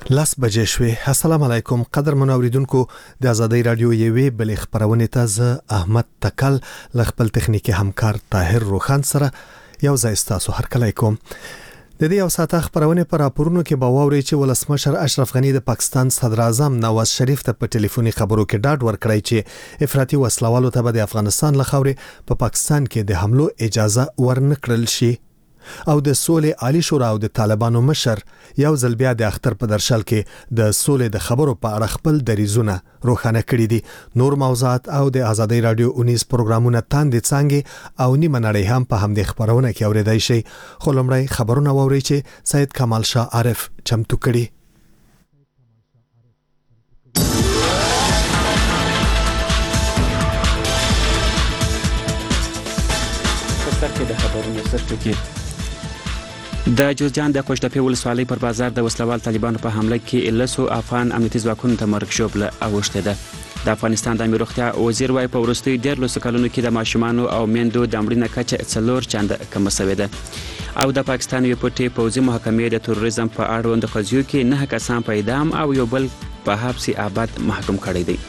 لاس بجې شوې. السلام علیکم قدرمن اوریدونکو د آزادۍ رادیو یوې بلې خبرونه ته زه احمد تکل ل خپل تخنیکی همکار طاهر روخان سره یو ځای ستاسو هرکلی کوم. د دې یو ساعته خبرونه پر راپورونو کې به واوري چې ولسمشر اشرف غنی د پاکستان صدر اعظم نواز شریف ته په ټلیفوني خبرو کې ډاډ ورکړی چې افراطي وسلوالو ته به د افغانستان له خاورې په پاکستان کې د حملو اجازه ورنکړل شي. او د سولې عالی شورا او د طالبانو مشر یو ځل بیا د اختر په درشل کې د سولې د خبرو په اړه خپل دریزونه روښانه کړي دي. نور موضوعات او د آزادۍ رادیو 19 پروګرامونه تاندې څنګه او نیمه نړۍ هم په همدې خبرونه کې اوریدای شي. خو لمړی خبرونه واوري چې سید کمال شاه عارف چمتو کړي. د خبرونو سرټکی د جوزجان د خوشتپې ولسوالۍ پر بازار د وسلوال طالبانو په حمله کې لسو افغان امنیتي ځواکونو ته مرګ ژوبله اوښتې ده. د افغانستان د امنیت روغتیا وزیر وايي په وروستیو 14 کلونو کې د ماشومانو او میندو د مړینې کچه 4 چنده کمه شوې ده. او د پاکستان یو پټي پوځي محکمې د تروریزم په اړوند قضیو کې 9 کسان په اعدام او یو بل په حبس ابد محکوم کړي دي.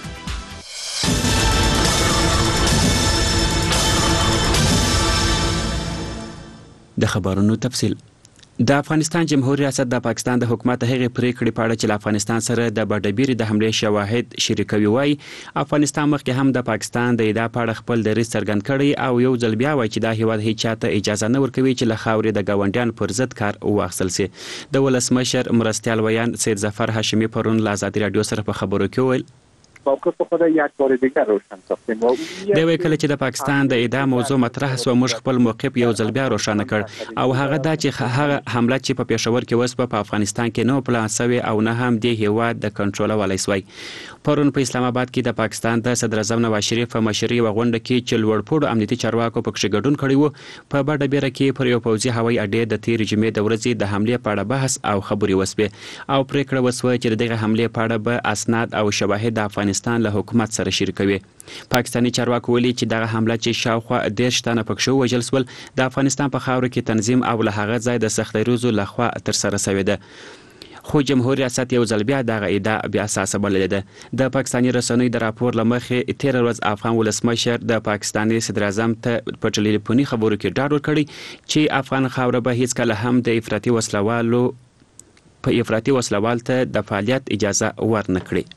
د خبرونو تفصیل. د افغانستان جمهوریت ریاست د پاکستان د حکومت هغې پریکړې په اړه چې له افغانستان سره د بډبیري د حملې شواهد شریکوي وایي افغانستان مخکې هم د پاکستان د ادعا په اړه خپل دریځ څرګند کړی او یو ځل بیا وایي چې دا هیواد هیڅ چاته اجازه نه ورکوي چې له خاورې د ګاونډیانو پر ضد کار واخیستل سي. د ولسمشر مرستیال ویان سید ظفر هاشمی پرون له آزادۍ رادیو سره په خبرو کې وویل موقف خود یک بار دیگر روشن ساختیم. د وی کله چې د پاکستان د اعدام موضوع مطرح سو موږ خپل موقف یو ځل بیا روښانه کړ او هغه دا چې هغه حمله چې په پېښور کې وسوه په افغانستان کې نو پلان سوی او نه هم د هیواد د کنټرول ولای سوی. پرون په اسلام آباد کې د پاکستان د صدر اعظم نواز شریف په مشرۍ وغونډه کې چې لوړپوړو امنیتي چارواکو پکې ګډون کړی وو په بډبیره کې پر یو پوځي هوایي اډې د تیر جمعې د ورځې د حملې په اړه بحث او خبري وسوي او پریکړه وسوه چې دغه حملې په اړه به اسناد او شواهد د افغانستان له حکومت سره شریکوي. پاکستاني چارواکو ویلي چې دغه حمله چې شاوخوا 10 تنه پکښ وژل سول د افغانستان په خاور کې تنظیم او له هغه ځای د سختۍ روزو لخوا تر سره شوې ده. خو جمهوریت ریاست یو ځل بیا دغه ادعا بیا اساسه بللې ده. د پاکستاني رسنیو د راپور لمخې 13 ورځ افغان ولسمشر د پاکستاني صدر اعظم ته په ټلیفوني خبرو کې ډاډ ورکړی چې افغان خاور به هیڅ کله هم د افراطي وسلوال ته د فعالیت اجازه ورنکړي.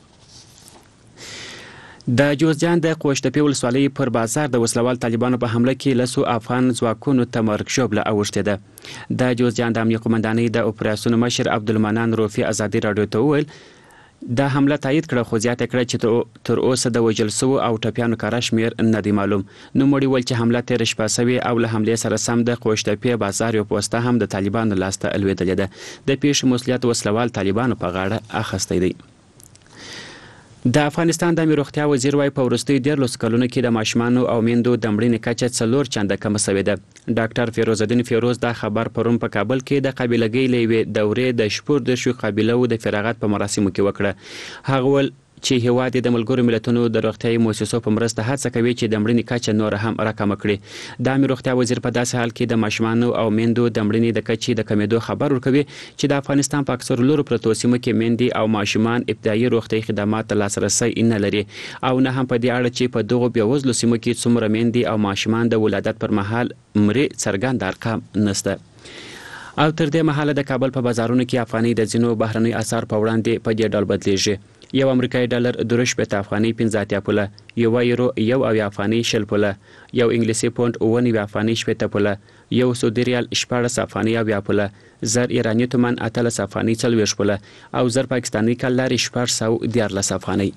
د جوزجان د خوشتپې ولسوالۍ پر بازار د وسلوال طالبانو په حمله کې لسو افغان ځواکونو ته مرګ ژوبله اوښتې ده. د جوزجان د امنیت قومندانۍ د اپراسیون مشر عبدالمنان روفي آزادۍ رادیو ته وویل د حمله تایید کړه خو زیاته کړه چې تر اوسه د وژل سوو او ټپیانو کره شمیر نه دی معلوم. نوموړي ویل چې حمله تېره شپه سوې او له حملې سره سم د خوشتپې بازار یو پوسته هم د طالبانو لاسته لوېدلې ده. د پیښې مسؤلیت وسلوال طالبانو په غاړه اخیستی دی. د افغانستان د امنیت روغتیا وزیر وايي په وروستیو 14 کلونو کې د ماشومانو او میندو د مړینې کچه 4 چنده کمه شوې ده. ډاکټر فیروز الدین فیروز دا خبر پرون په کابل کې د قابلګۍ لوي دورې د شپور د شو قابلو د فراغت په مراسمو کې وکړه. هغه ول چې هیواد د ملګرو ملتونو د روغتیايي مؤسسو په مرسته هڅه کوي چې د مړینې کچه نور هم راکمه کړي. د امنیت روغتیا وزیر په داسې حال کې د ماشومانو او میندو د مړینې د کچې د کمیدو خبر ورکوي چې د افغانستان په اکثر لورو پرتو سیمو کې میندې او ماشومان ابتدایي روغتیايي خدمات ته لاسرسی نه لري او نه هم په دې اړه چې په دغو بېوزلو سیمو کې څومره میندې او ماشومان د ولادت پر مهال مړي څرګند ارقام نشته. او تر دې مهاله د کابل په بازارونو کې افغاني د ځینو بهرنۍ اسعار په وړاندې په دې ډول بدلیږي. یو امریکایي ډالر 2.8 افغاني 15 پوله، یو یورو 1 افغاني 0 پوله، یو انګلیسي پونډ 9 افغاني 7 پوله، یو سعودي ریال 14 افغاني 9 پوله، زر ایراني تومان 18 افغاني 40 پوله او زر پاکستاني کلدار 414 افغاني.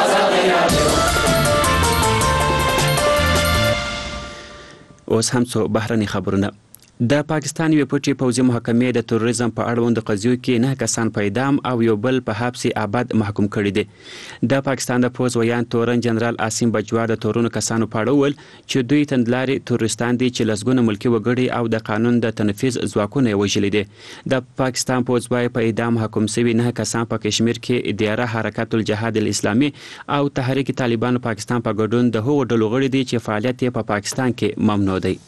اوس هم څو بهرني خبرونه. د پاکستان یو پټي پوځي محکمې د تروریزم په اړوند قضیو کې 9 کسان په اعدام او یو بل په حبس ابد محکوم کړي دي. د پاکستان د پوځ ویان تورن جنرال عاصم بجوا د تورونو کسانو په اړه وویل چې دوی تندلاري تروریستان دي چې لسګونه ملکي وګړي او د قانون د تنفيذ ځواکونه وژلي دي. د پاکستان پوځ وايي په اعدام حکم شوي 9 کسان په کشمیر کې اداره حرکت الجهاد الاسلامي او تحریک طالبان پاکستان په ګډون د هغو ډلو غړي دي چې فعالیت په پاکستان کې ممنوع دی.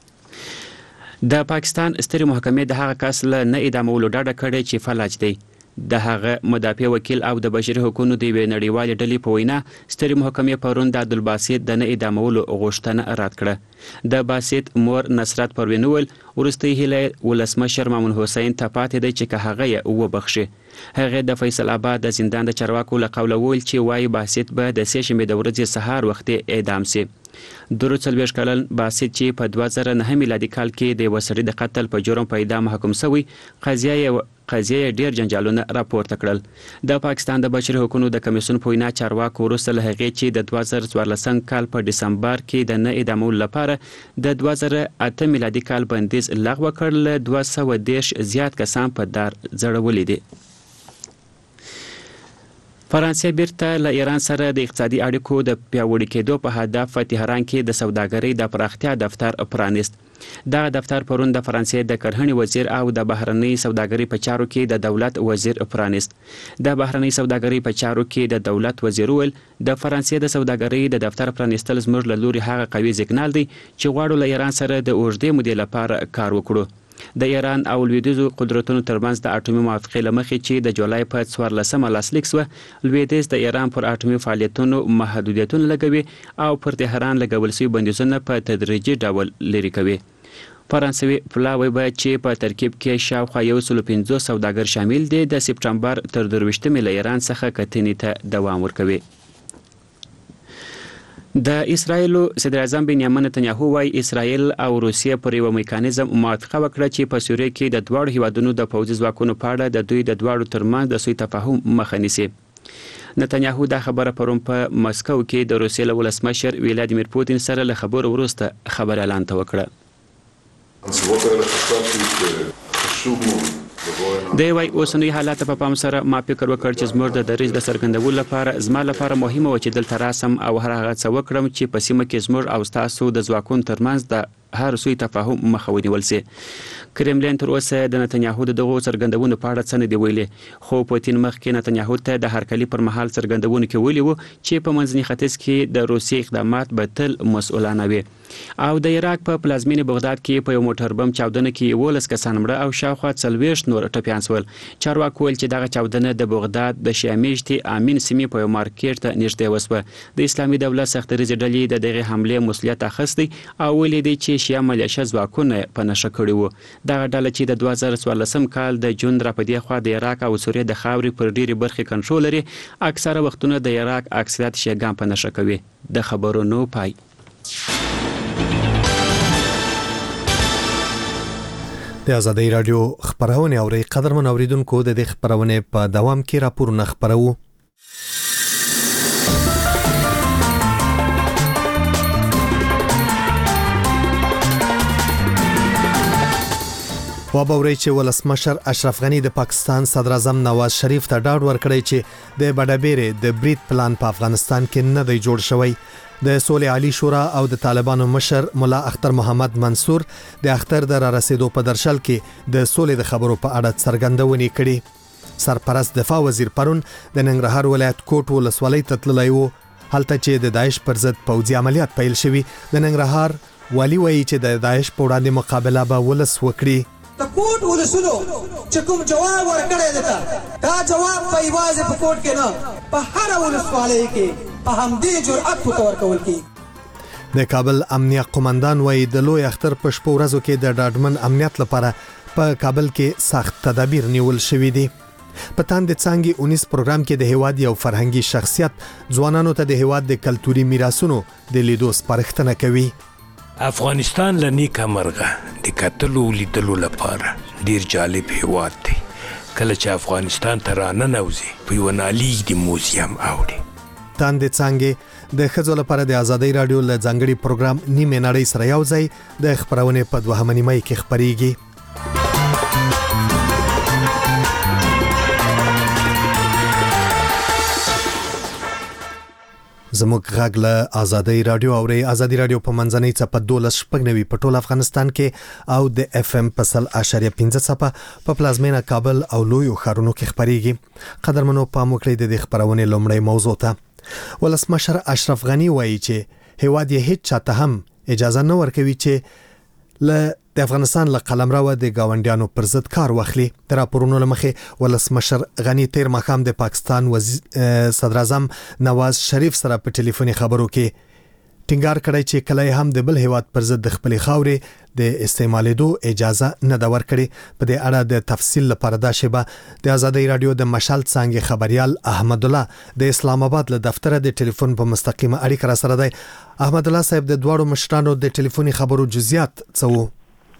د پاکستان سترې محکمې د هغه کس له نه اعدامولو ډډه کړې چې فلج دی. د هغه مدافع وکیل او د بشري حقوقو د نړیوال ډلې په وینا ستري محکمې پرون د عبدالباسط د نه اعدامولو غوښتنه رد کړه. د باسط مور نصرت پروین وویل وروستۍ هیله ولسمشر مامون حسین ته پاتې دی چې که هغه یې وبخښي. هغه د فیصل آباد د زندان د چارواکو له قوله وویل چې وايي باسط به د سې شنبې د ورځې سهار وخت اعدام شي. 43 کلن باسط چې په 2009 میلادي کال کې د وسړي د قتل په جرم په اعدام محکوم شوی قضیه ډیر جنجالونه راپورته کړل. د پاکستان د بشري حقوقو د کمیسیون په وینا چارواکو وروسته له هغې چې د 2014 کال په دسمبر کې د نه اعدامولو لپاره د 2008 میلادي کال بندیز لغوه کړل 210 زیات کسان په دار ځړولي دي. فرانسې بیرته له ایران سره د اقتصادي اړیکو د پیاوړي کېدو په هدف په تهران کې د سوداګرۍ د پراختیا دفتر پرانیست. دغه دفتر پرون د فرانسې د کرهڼې وزیر او د بهرنۍ سوداګرۍ په چارو کې د دولت وزیر پرانیست. د بهرنۍ سوداګرۍ په چارو کې د دولت وزیر ویل د فرانسې د سوداګرۍ د دفتر پرانیستل زموږ له لوري هغه قوي سیګنال دی چې غواړو له ایران سره د اوږدې مودې لپاره کار وکړو. د ایران او لویدیځو قدرتونو ترمنځ د اټومي موافقې له مخې چې د جولای په 14 لاسلیک شوه لویدیځ د ایران پر اټومي فعالیتونو محدودیتونه لګوي او پر تهران لګول شوي بندیزونه په تدریجي ډول لرې کوي. فرانسوي پلاوی به چې په ترکیب کې شاوخوا 150 سوداګر شامل دي د سپټمبر تر 23 له ایران څخه کتنې ته دوام ورکوي. د اسرایل صدر اعظم بنیامین نتنیاهو وايي اسرایل او روسیه پر یو میکانیزم موافقه وکړه چې په سوریه کې د دواړو هیوادونو د پوځي ځواکونو په اړه د دوی د دواړو ترمنځ د سوء تفاهم مخه نیسي. نتنیاهو دا خبره پرون په مسکو کې د روسیې له ولسمشر ولادیمیر پوتین سره له خبرو وروسته خبر اعلان وکړه. د وای اوسنوي حالات په پام سره ما فکر وکړ چې زموږ د دریځ د څرګندولو لپاره زما لپاره مهمه و چې دلته راسم او هر هغه څه وکړم چې په سیمه کې زموږ او تاسو د ځواکونو ترمنځ د هر سوء تفاهم مخه ونیول شي. کرملین تر اوسه د نتنیاهو دغه څرګندونو په اړه څه نه دی ویلي، خو پوتین مخکې نتنیاهو ته د هرکلي پر مهال څرګندونو کې ویلي وو چې په منځني ختیځ کې د روسیې اقدامات به تل مسؤلانه وي. او د عراق په پلازمینې بغداد کې په یو موټر بم چاودنه کې 12 کسان مړه او شاوخوا 40 نور ټپیان شول. چارواکو ویل چې دغه چاودنه د بغداد د شیامېشتي امین سیمې په یو مارکیټ ته نږدې وسوه. د اسلامي دولت سختدریځ ډلې د دغه حمله مسؤلیت اخیستی او ویلي دی چې شیا ملیشه ځواکونه په نشه کړي وو. دغه ډله چې د 2014 کال د جون را پدې خوا د عراق او سوریه د خاورې پر ډیری برخې کنټرول لري، اکثره وختونه د عراق اکثریت شیګان په نشه کوي. د خبرونو پای. د آزادۍ رادیو خبرونه اوري قدرمن اوریدونکو د دې خبرونه په دوام کې راپورونه خبرو. وابوري چې ولسمشر اشرف غنی د پاکستان صدر اعظم نواز شریف ته ډاډ ورکړی چې د بډابېره د بریټ پلان په افغانستان کې نه دی جوړ شوی. د سولې عالی شورا او د طالبانو مشر مولا اختر محمد منصور د اختر د را رسیدو په درشل کې د سولې د خبرو په اړه څرګندونې کړي. سرپرست دفاع وزیر پرون د ننګرهار ولایت کوټ ولسوالۍ ته تللی و، هلته چې د داعش پر ضد پوځي عملیات پیل شوي. د ننګرهار والی وایي چې د داعش په وړاندې مقابله به ولس وکړي. د کوټ ولسونو چې کوم جواب ورکړی دی دا جواب په یوازې په کوټ کې نه په هر ولسوالۍ کې په همدې جرأت ورکول کیږي. د کابل امنیه قومندان وایي د لوی اختر په شپو ورځو کې د ډاډمن امنیت لپاره په کابل کې سخت تدابیر نیول شوي دي. په تاند څنګه 19 پروګرام کې د هیواد یو فرهنګي شخصیت ځوانانو ته د هیواد د کلتوري میراثونو د لیدو سپارښتنه کوي. افغانستان لنیکه مرغه د کتلو لیدلو لپاره ډیر جالب هیواد دی. کله چې افغانستان ته راننوځي په یو نالیږ د موزیم اوړي. تاند څنګه د خځو لپاره د آزادۍ رادیو له ځانګړي پروګرام نیمه نړۍ سره یو ځای د خبرونه په 2 نیمه کې خبريږي. زموږ غږ له آزادۍ رادیو اوري. آزادۍ رادیو په منځنۍ چپه 12 په ټول افغانستان کې او د اف ام په 0.15 چپه په پلازمینه کابل او لوی ښارونو کې خبريږي. قدرمنو پام وکړئ د خبرونه لومړی موضوع ته. ولسمشر اشرف غنی وایي چې هیواد یې هیڅ چاته هم اجازه نه ورکوي چې له د افغانستان له قلمرو د گاونډیانو پر ضد کار واخلي. د راپورونو لمخې ولسمشر غنی تیر ماښام د پاکستان صدر اعظم نواز شریف سره په ټلیفوني خبرو کې ټینګار کړی چې کله هم د بل هیواد پر ضد د خپل خاورې د استعمالېدو اجازه نه دا ورکړي. په دې اړه د تفصیل لپاره دا شبه د آزادۍ رادیو د مشال څنګه خبريال احمد الله د اسلام آباد له دفتر د ټلیفون په مستقیمه اړیکه را سره دی. احمد الله صاحب، د دوړو مشرانو د ټلیفوني خبرو جزئیات څه وو؟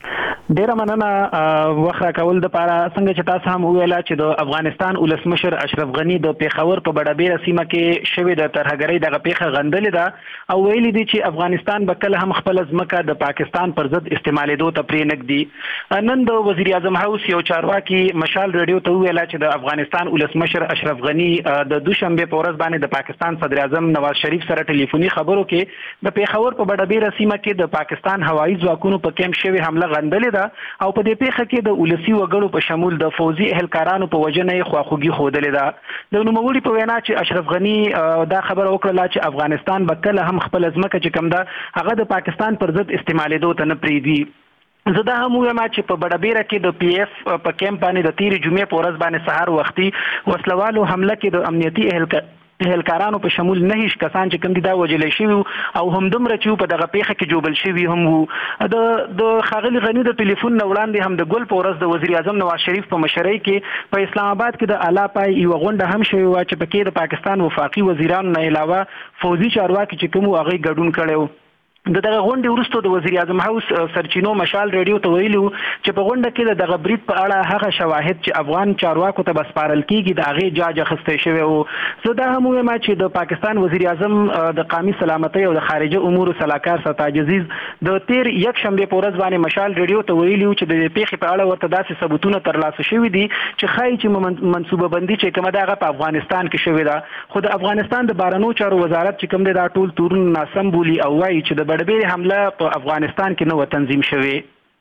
ډیره مننه وخت راکول د پاره. څنګه چې تاسو هم ویلا چې د افغانستان ولسمشر اشرف غنی د پیښور په بډابیره سیمه کې شوې د ترهګرۍ دغه پیښه غندلې ده او ویلي دي چې افغانستان به کله هم خپل ځمکه د پاکستان پر ضد استعمالېدو ته پرې نږدي. نن د وزیر اعظم هاوس یو چارواکي مشال رادیو ته ویلا چې د افغانستان ولسمشر اشرف غنی د دوشنبه په ورځ باندې د پاکستان صدر اعظم نواز شریف سره ټلیفوني خبرو کې د پیښور په بډابیره سیمه کې د پاکستان هوایي ځواکونو په کیمپ شوی حمله غندلې او په دې پیښه کې د ولسی وګړو په شمول د فوزي اهلکارانو په وجنه خواخوږي خوده ده. د نوموړي په وینا چې اشرف غنی دا خبر وکړه چې افغانستان به کله هم خپل ځمکه چې کوم ده هغه د پاکستان پر ضد استعمالېدو ته نه پریږدي. زه دا هم وایم چې په بډابیره کې د پی ایف په کیمپ باندې د تیر جمعې په ورځ باندې سهار وختي وسلوالو حمله کې د امنیتي اهلکارانو په شمول 9 کسان چې کوم دي دا وجلې شوی او هم دومره چې په دغه پیښه کې جوړل شوی هم وو. د خاغلی غنی د ټلیفون وړاندې هم د ګل په ورځ د وزیر اعظم نواز شریف په مشرۍ کې په اسلام آباد کې د اعلی پای یو غونډه هم شوی و چې پکې د پاکستان وفاقي وزیرانو نه علاوه فوزي چارواکي چې کوم هغه ګډون کړو. دغه غونډې وروسته د وزیر اعظم هاوس سرچینو مشال رادیو ته ویلو چې په غونډه کې دغه برید په اړه هغه شواهد چې افغان چارواکو ته بسپارل کیږي د هغه جاج اخیستل شوی او زه دا هم وایم چې د پاکستان وزیر اعظم د قومي سلامتۍ او د خارجه امور صلاحکار ستاج عزیز د تیر یک شنبه په ورځ باندې مشال رادیو ته ویلو چې د پیښې په اړه ورته داسې ثبوتونه ترلاسه شوي دي چې ښایي چې منصوبه بندي چې کومه دغه په افغانستان کې شوې ده. خو د افغانستان د بهرنیو چارو وزارت چې کوم دی دا ټول تورونه ناسم بولي او وایي چې د بډبیر حمله په افغانستان کې نو تنظیم شوی.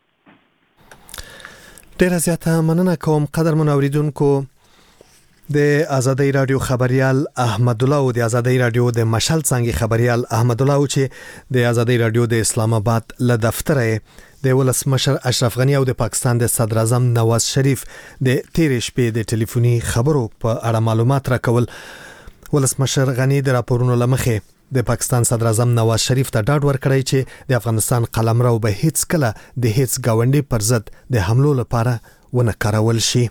ډیره زیاته مننه کوم قدرمن اوریدونکو. د آزادۍ رادیو خبريال احمد الله او د آزادۍ رادیو د مشال څنګه خبريال احمد الله چې د آزادۍ رادیو د اسلام آباد له دفتر د ولسمشر اشرف غنی او د پاکستان د صدر اعظم نواز شریف د تیر شپې د ټلیفوني خبرو په اړه معلومات راکول. ولسمشر غنی د راپورونو لمخې د پاکستان صدر اعظم نواز شریف ته ډاډ ورکړی چې د افغانستان قلمرو به هیڅ کله د هیڅ گاونډي پر ضد د حملو لپاره ونه کارول شي.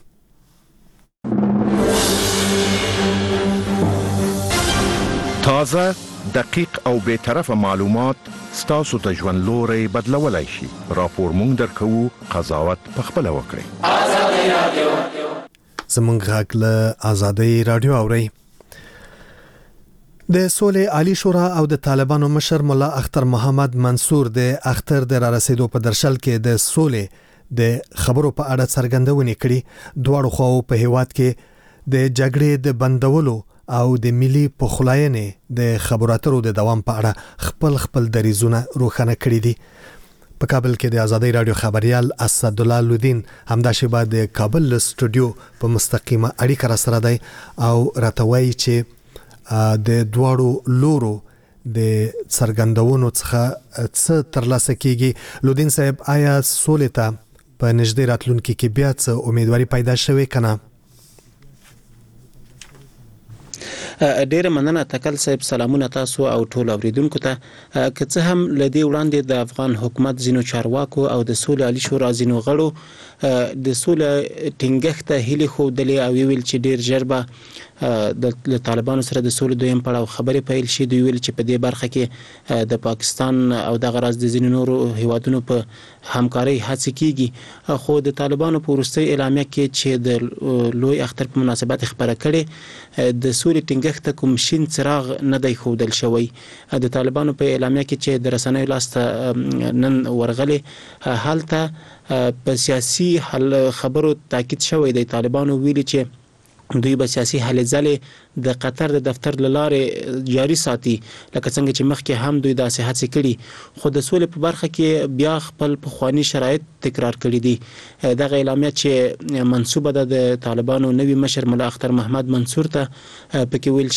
تازه، دقیق او به طرفه معلومات ستاسو ته ژوند لوري بدلولای شي. راپور مونږ درکو، قضاوت پخپله وکړئ. آزادۍ رادیو زمونږ غږ له آزادۍ رادیو اورئ. د سولې عالی شورا او د طالبانو مشر مولا اختر محمد منصور د اختر د را رسیدو په درشل کې د سولې د خبرو په اړه څرګندونه کړې. دواړو خواو په هیواد کې د جګړې د بندولو او د ملي پخلاینې د خبرو اترو د دوام په اړه خپل دریزونه روښانه کړي دي. په کابل کې د آزادۍ رادیو خبريال اسد الله لودین همدا شبه د کابل سټوډیو په مستقیمه اړیکه را سره دی او راتوي چې د دواړو لورو د څرګندونو څخه څه ترلاسه کیږي. لودین صاحب، آیا سولې ته په نږدې راتلونکي کې بیا څه امیدواري پیدا شوه کنه؟ ډیره مننه تکل صاحب. سلامونه تاسو او ټول اوریدونکو ته. که څه هم لدی وړاندې د افغان حکومت زینو چارواکو او د سولې عالی شورا زینو غړو د سولې ټینګښت هلي خو د او ویل چې ډیر ژر به د طالبانو سره د سولې دویم پړاو خبرې پیل شي. دوی ویل چې په دې برخه کې د پاکستان او د غرض د زینو نورو هیوادونو په همکاري هڅه کیږي. خو د طالبانو په وروستي اعلامیه کې چې د لوی اختر په مناسبت خبره کړي د سولې ټینګښت کوم شین څراغ نه دی خودل شوی. د طالبانو په اعلامیه کې چې د رسنیو لاسته نن ورغلي حالته په سیاسي حل خبرو تاکید شوی دی. طالبانو ویلي چې دوی به سیاسي هلې ځلې د قطر د دفتر لاره جاري ساتي لکه څنګه چې مخکې هم دوی داسې هڅې کړي خو د سولې په برخه کې بیا خپل پخوانی شرایط تکرار کړي دي دغه اعلامیه چې منسوبه ده د طالبانو نوي مشر ملا اختر محمد منصور ته پکې ویل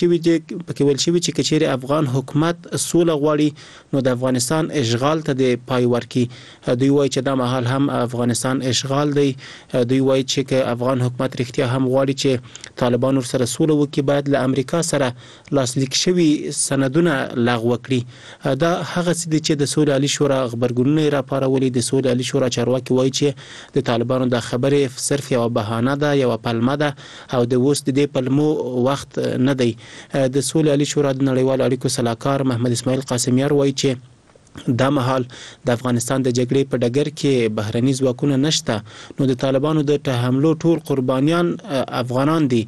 شوی چې کچېر افغان حکومت سوله غواړي نو د افغانستان اشغال ته د پای ورکي دوی وایي چې دا مهال هم افغانستان اشغال دی دوی وایي چې افغان حکومت رښتیا هم غواړي چې طالبان سره سوله وکړي باید له امریکا سره لاسلیک شوی سندونه لغوه کړي دا هغه څه دي چې د سولې عالی شورا خبرګونونه راپارولې د سولې عالی شورا چارواکي وایي چې د طالبانو د خبرې صرف یو بهانه ده یو پلمه ده او د اوس د دې پلمو وخت نه دی د سولې عالی شورا د نړیوال اړیکو صلاحکار محمد اسماعیل قاسمیار وایي چې دا مهال د افغانستان د جګړې په ډګر کې بهرني ځواکونه نشته نو د طالبانو د حملو ټول قربانیان افغانان دي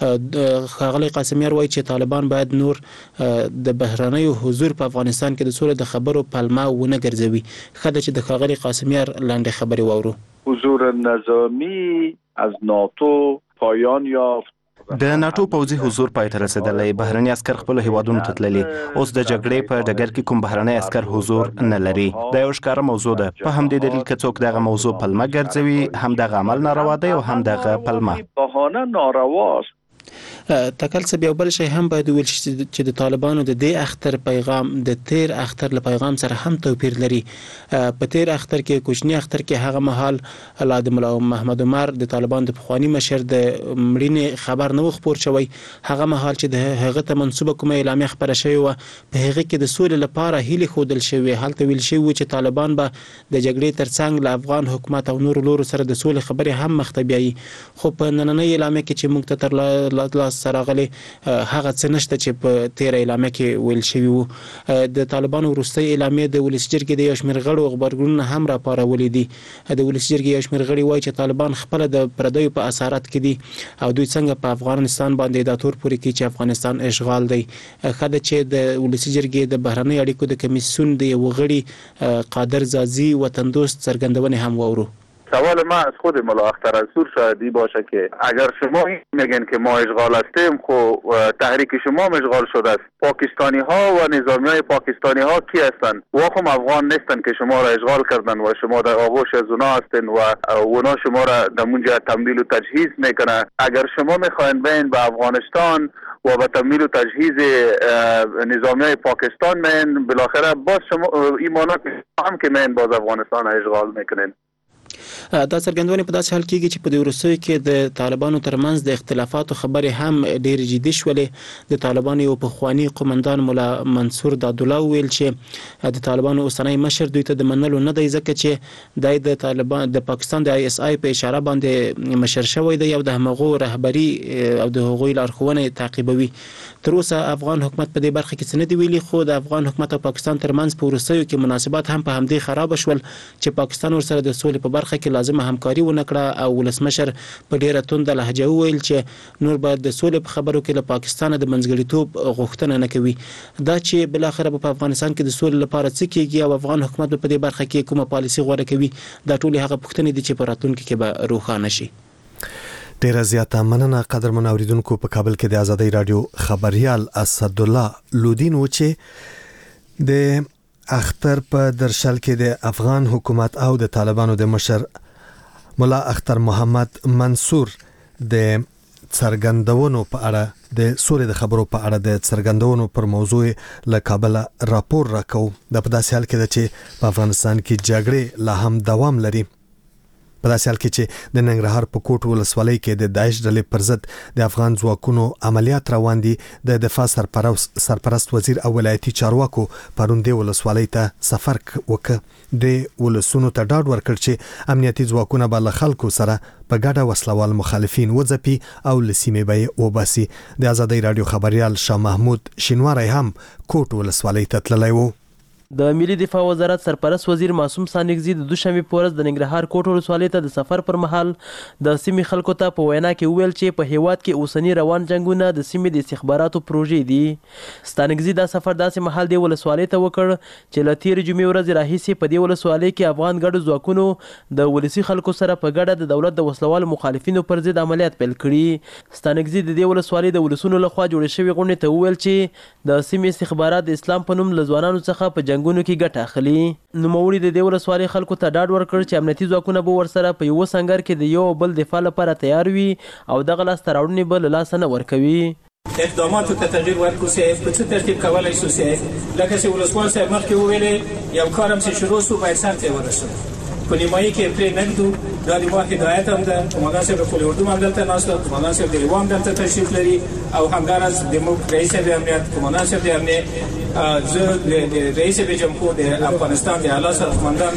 خاغلی قاسمیار وایي چې طالبان باید نور د بهرنۍ حضور په افغانستان کې د سولې د خبرو پلمه ونه ګرځوي خدای چې د خاغلی قاسمیار لاندې خبري وورو حضور نظامی از ناتو پایان یافت د ناتو پوځي حضور پای ته رسیدلی بهرني عسكر خپل هیوادونو ته تللي اوس د جګړې په ډګر کې کوم بهرني عسكر حضور نه لري دا یو ښکاره موضوع ده په همدې دلیل که څوک دغه موضوع پلمه ګرځوي هم دغه عمل ناروا دی او هم دغه پلمه بهانه نارواست تکل څه بیا بل شي هم باید ویل شي چې د طالبانو د دې اختر پیغام د تیر اختر له پیغام سره هم توپیر لري په تیر اختر کې کوچنی اختر کې هغه مهال علادم محمد عمر د طالبان د پخوانی مشر د مړینې خبر نه خبر شوی هغه مهال چې د هغه ته منسوبه کومه اعلامیه خبره شوی و په هغه کې د سولې لپاره هیله خودل شوی حالت ویل شوی چې طالبان به د جګړې ترڅنګ له افغان حکومت او نور لور سره د سولې خبرې هم مختبيي خو په نننۍ اعلامیه کې چې موږ ته تر سره غلي هغه څه نشته چې په 13 اعلامیه کې ویل شوی وو د طالبانو وروستي اعلامیه د ولس جرګې د یو شمېر غړو خبرګونونه هم راپارولې دي د ولس جرګې یو شمېر غړي وایي چې طالبان خپل د پردیو په اسارت کې دي او دوی څنګه په افغانستان باندې د تور پوري کې چې افغانستان اشغال دی خدای چې د ولس جرګې د بهرنی اړیکو د کمیسیون د یو غړي قادر زازی وطن دوست څرګندونه هم وورو سوال ما از خود ملا اختر منصور شاید باشه که اگر شما میگن که ما اشغال هستیم خب تحریک شما اشغال شده است پاکستانی ها و نظامی های پاکستانی ها کی هستند واقعا افغان نیستن که شما را اشغال کردن و شما در آغوش از اونا هستین و اونا شما را در اونجا تمویل و تجهیز میکنه اگر شما میخواین بین به افغانستان و به تمویل و تجهیز نظامی های پاکستان مین بالاخره باز شما ایمانات هم که مین باز افغانستان اشغال میکنین دا څرګندونه په داسې حال کېږي چې په دې وروستیو کې د طالبانو ترمنځ د اختلافاتو خبرې هم ډېر جدي شولې د طالبانو یو پخوانی قومندان مولا منصور دادالله ویل چې د طالبانو اوسنی مشر دوی ته د منلو نه دی ځکه چې د طالبان د پاکستان د ISI په اشاره باندې مشر شوی دی او د همغو رهبری او د هغوی لارښوونې تعقیبوي تر اوسه افغان حکومت په دې برخه کې څه نه دی ویلي خو د افغان حکومت او پاکستان ترمنځ په وروستیو کې مناسبات هم په همدې خراب شول چې پاکستان ورسره د سولې په برخه کې لازمه همکاري ونکړه او ولسمشر په ډیره توند لهجه ویل چې نور باید د سولې په خبرو کې له پاکستان د منځګړیتوب غوښتنه نه کوي دا چې بل اخر په افغانستان کې د سولې لپاره څه کیږي او افغان حکومت په دې برخه کې کومه پالیسي غوړه کوي دا ټول هغه پوښتنې دي چې په راتلونکي کې به روښانه شي ډیره زیاته مننه قدرمن اوریدونکو په کابل کې د آزادۍ رادیو خبريال اسد الله لودین و چې د اختر په درشل کې د افغان حکومت او د طالبانو د مشر مولا اختر محمد منصور د څرګندونو په اړه د سولې د خبرو په اړه د څرګندونو پر موضوع له کابل راپور راکو د په داسې حال کې چې په افغانستان کې جګړې لا هم دوام لري په داسې حال کې چې د ننګرهار په کوټ ولسوالۍ کې د داعش ډلې پر ضد د افغان ځواکونو عملیات روان دي د دفاع سرپرست وزیر او ولایتي چارواکو پرون د ولسوالۍ ته سفر وکړ د ولسونو ته ډاډ ورکړ چې امنیتي ځواکونه به له خلکو سره په ګډه وسلوال مخالفین وځپي او لسیمه به وباسي د آزادۍ رادیو خبريال شاه محمود شینواری هم کوټ ولسوالۍ ته تللی و د ملي دفاع وزارت سرپرست وزیر معصوم سانګزي د دوشنبه په ورځ د ننګرهار کوټ ولسوالۍ ته د سفر پر مهال د سیمې خلکو ته په وینا کې وویل چې په هیواد کې اوسنی روان جنگونه د سیمې د استخباراتو پروژې دي. سانګزي دا سفر داسې مهال دی ولسوالۍ ته وکړ چې له تېرې جمعې ورځې راهیسې په دې ولسوالۍ کې افغان ګډو ځواکونو د ولسي خلکو سره په ګډه د دولت د وسلوالو مخالفینو پر ضد عملیات پیل کړي. سانګزي د دې ولسوالۍ د ولسونو لخوا جوړې شوې غونډې ته وویل چې د سیمې استخبارات د اسلام په نوم له ځوانانو څخه په جنگونو کې ګټه اخلي. نوموړي د دې ولسوالۍ خلکو ته ډاډ ورکړ چې امنیتي ځواکونه به ورسره په یوه سنګر کې د یو بل دفاع لپاره تیار وي او دغه لاسته راوړنې به له لاسه نه ورکوي. اقداماتو ته تغییر ورکړو چې په څه ترتیب کولی شو چې لکه چې ولسوال صاحب مخکې وویلې یو کار هم چې شروع شو باید سر ته ورسوي. په نیمایي کې پرې نږدو دا د ما هدایت هم ده. قومندان صاحب د پولي اردو هم دلته ناست ده، قومندان صاحب د لیوا هم دلته تشریف لري او همداراز د موږ رئیس د امنیت قومندان صاحب د امنیت زه د رئیس جمهور د افغانستان د اعلی سرقومندان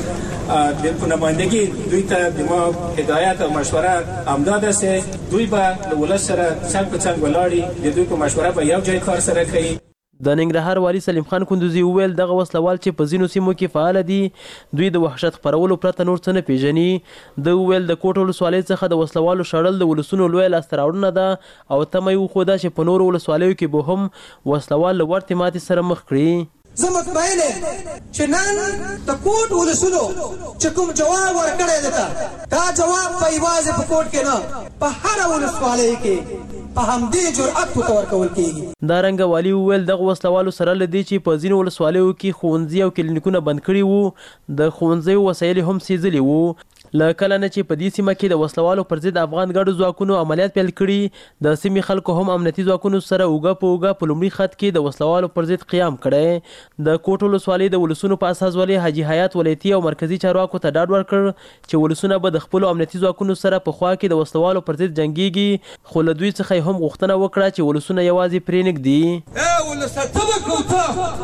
د نمایندګي دوی ته د ما هدایت او مشوره همدا ده چې دوی به له ولس سره څنګ په څنګ ولاړي، د دوی په مشوره به یو ځای کار سره کوي. د ننګرهار والي سلیم خان کندوزي وویل دغه وسلوال چې په ځینو سیمو کې فعال دي دوی د وحشت خپرولو پرته نور څه نه پیژني. د وویل د کوټ ولسوالۍ څخه د وسلوالو شړل د ولسونو لویه لاسته راوړنه ده او تمه یې وښوده چې په نورو ولسوالیو کې به هم وسلوال له ورتې ماتې سره مخ کړي. زه مطمئن یم چې نن د کوټ ولسونو چې کوم جواب ورکړی دی دا جواب په یوازې په کوټ کې نه په هره ولسوالۍ کې په همدې جرأت ورته ورکول کېږي. دا رنګه والي وویل دغه وسلوالو سره له دې چې په ځینو ولسوالیو کې ښوونځي او کلینیکونه بند کړي وو د ښوونځیو وسایل هم سیزلي وو. له کله نه چې په دې سیمه کې د وسلوالو پر ضد افغان ګډو ځواکونو عملیات پیل کړي د سیمې خلکو هم امنیتي ځواکونو سره اوږه په اوږه په لومړي خط کې د وسلوالو پر ضد قیام کړی. د کوټ ولسوالۍ د ولسونو په اساس والي حاجي حیات ولایتي او مرکزي چارواکو ته ډاډ ورکړ چې ولسونه به د خپلو امنیتي ځواکونو سره په خوا کې د وسلوالو پر ضد جنګیږي، خو له دوی څخه هم غوښتنه وکړه چې ولسونه یوازې پرې نږدي. ولسه ته به کوته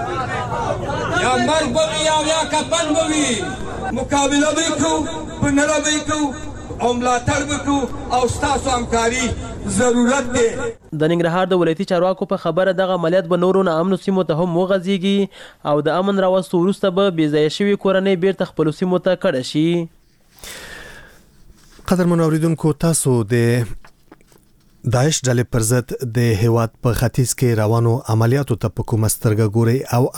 یا مرګ به وي یا کفن به وي، مقابله به یې کوو، بنره به یې کوو او ملاتړ به کوو او ستاسو همکاري ضرورت دی. د ننګرهار د ولایتي چارواکو په خبره دغه عملیات به نورو ناامنو سیمو ته هم وغځېږي او د امن راوستو وروسته به بې ځایه شوي کورنۍ بیرته خپلو سیمو ته کډه شي. قدرمن اوریدونکو تاسو د داعش ډلې پر ضد د هیواد په ختیځ کې روانو عملیاتو ته په کومه سترګه ګوري او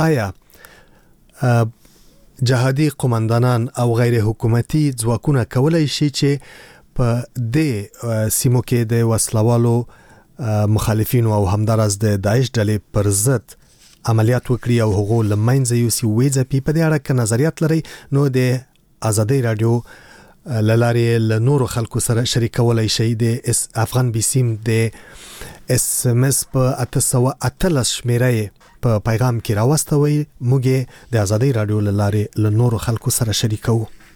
آیا جهادي قومندانان او غیر حکومتي ځواکونه کولای شي چې په دې سیمو کې د وسلوالو مخالفینو او همدارس د داعش ډلې پر ضد عملیات وکړي او هغه لمنځه یوسي وېځي په دې اړه کې نظریات لري نو د آزادۍ رادیو لارې له نورو خلکو سره شریکولای شي. د افغان بیسیم د اس ام اس په 818 شمیره په پیغام کې راوستوي. موږ د آزادۍ رادیو لارې له نورو خلکو سره شریکو.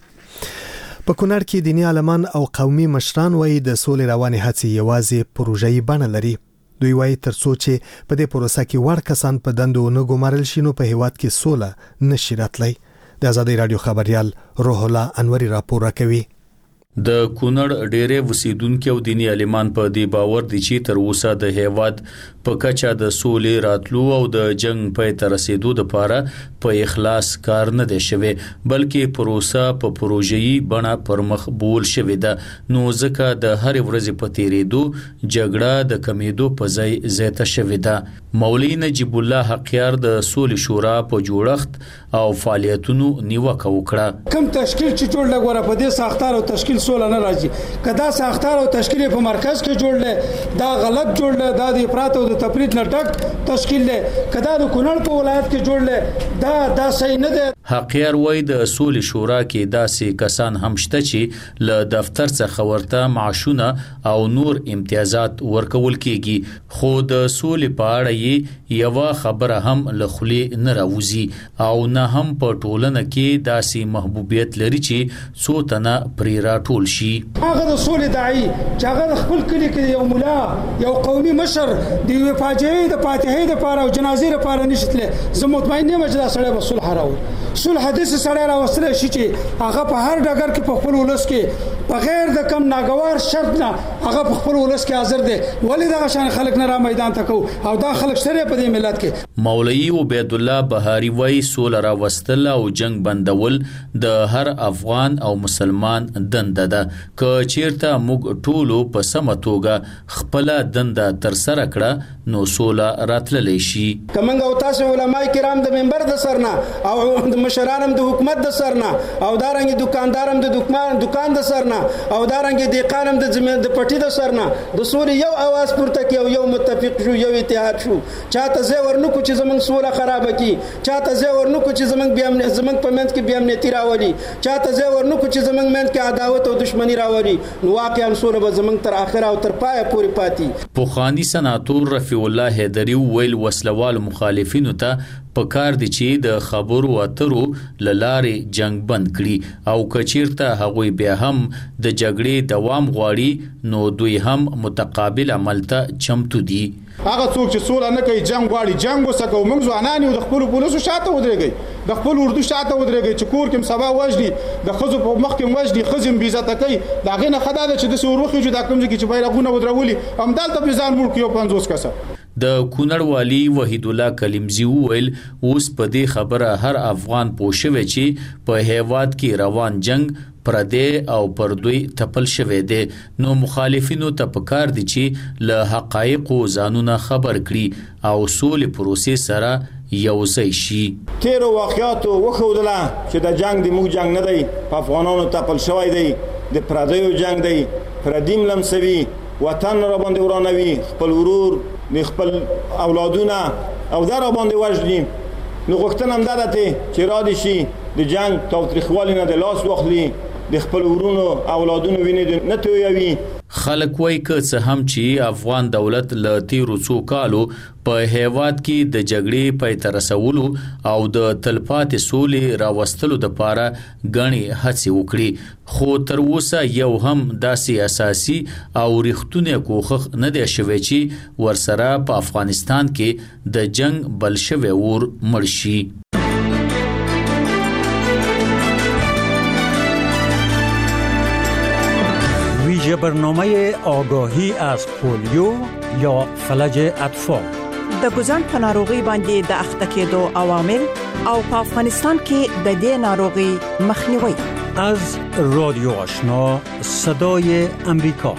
په کونړ کې دیني عالمان او قومي مشران وایي د سولې روانې هڅې یوازې پروژې بڼه لري. دوی وایي ترڅو چې په دې پروسه کې وړ کسان په دندو نه ګمارل شي نو په هیواد کې سوله نشي راتلی. د آزادۍ رادیو خبريال روح الله انوري راپور راکوي. د کونړ ډېرې وسیدونکو او دینی عالمان په دې باور دي چې تر اوسه د هیواد په کچا د سولې راتلو او د جنگ په تر رسیدو لپاره په اخلاص کار نه دی شوی بلکې پروسه په پروژې بڼه پر مخ بول شوی ده. نو ځکه د هر ورځې په تیریدو جګړه د کمیدو په ځای زیاته شوی ده. مولوی نجیب الله حقیار د سولې شورا په جوړښت او فعالیتونو نیوکه وکړه. کوم تشکیل چې جوړ لګوره په دې ساختار او تشکیل سوله نه راځي. کدا ساختار او تشکیل په مرکز کې جوړل دا غلط جوړل دا د افراط او د تفریط نه ډک تشکیل له کدا د کونړ په ولایت کې جوړل دا صحیح نه ده. حقیار وای د سولې شورا کې داسې کسان هم شته چې له دفتر څخه ورته معاشونه او نور امتیازات ورکول کیږي خو د سولې په اړه یو خبره هم له خولې نه راوځي او نه هم په ټولنه کې داسې محبوبیت لري چې څو تنه پرې راټول ټول شي. هغه د سولې داعي چې هغه خپل کلی کې یو مولا یو قومي مشر د یو فاجعه د فاتحې د پاره او جنازې لپاره نشتله، زه مطمئن یم چې دا سړی به صلح راوړي. صلح د سړی راوستل شي چې هغه په هر ډګر کې په خپل ولس کې بغیر د کم ناګوار شرط نه هغه په خپل ولس کې حاضر دي. ولې دا شان خلک نه را میدان ته کو او دا خلک شته په دې ملت کې. مولوی عبید الله بهاری وای سول راوستل او جنگ بندول د هر افغان او مسلمان دنده ده. که چیرته موږ ټولو په سمه توګه خپل دنده تر سره کړه نو سوله راتللی شي. کومنګ او تاسو علماء کرام د منبر د سرنا او د مشرانم د حکومت د سرنا او دارنګ دکاندارم د دکان د سرنا او دارنګ دیقانم د پټي د سرنا د سولې یو आवाज پورته کی او یو متفق شو، یو اتحاد شو. چاته زه ورنکو چې زمنګ سوله خراب کی، چاته زه ورنکو چې زمنګ په منځ کې بیا امنیتي راولي، چاته زه ورنکو چې زمنګ منځ کې عداوت او دښمنی راولي. نو واقعا سوله به زمنګ تر اخره او تر پایه پورې پاتې. پوخانی سناتور رفیع الله حیدری ویل وسلوال مخالفینو ته پکار دي چې د خبرو اترو لارې جنگ بند کړي او کچیرته هغوی بیا هم د جګړې دوام غواړي نو دوی هم متقابل عمل ته چمتو دي. هغه څوک چې سوله نه کوي جنگ غواړي جنگ وسکو. موږ ځوانان یو د خپل پولیسو شاته ودرېږي، د خپل اردو شاته ودرېږي چې کور کې سبا وژني، د خزو په مخ کې وژني، خزم بي عزت کوي. دا غنه خدای چې د سوروخي جو د کوم ځای چې بیرغونه ودرولي هم دلته په ځان مړ کیو 50 کسه. د کونړ والی وحید الله کلیمزی ویل اوس په دې خبره هر افغان پوښوي چې په هیواد کې روان جنگ پردې او پردوی تپل شوی دی. نو مخالفینو ته پکار دي چې له حقایقو ځانونه خبر کړي او سولې پروسې سره یوځای شي. تیرو واقعاتو وښودله چې د جنگ د موږ جنگ نه دی، په افغانانو تپل شوی دی، د پردیو جنگ دی، پردیم لمسوي، وطن را باندې ورانوي، خپل ورور د خپل اولادونه او در باندې وژني. نو غوښتنه هم ده چې را دي شي د جنگ تاوتریخوالي نه د لاس واخلي، د خپل ورونو اولادونو وینې نه تویوي. خلک وایي که څه هم چې افغان دولت له تیرو څو کالو په هیواد کې د جګړې پای ته رسولو او د تلپاتې سولې راوستلو دپاره ګڼې هڅې وکړي، خو تر اوسه یو هم داسې اساسي او ریښتونی کوښښ نه دی شوی چې ورسره په افغانستان کې د جنگ بل شوی اور مړ شي. ویژه برنامه آگاهی از پولیو یا فلج اطفال د ګوزن په ناروغي باندې د اخته کېدو عوامل او په افغانستان کې د دې ناروغي مخنیوي. از رادیو آشنا صدای امریکا.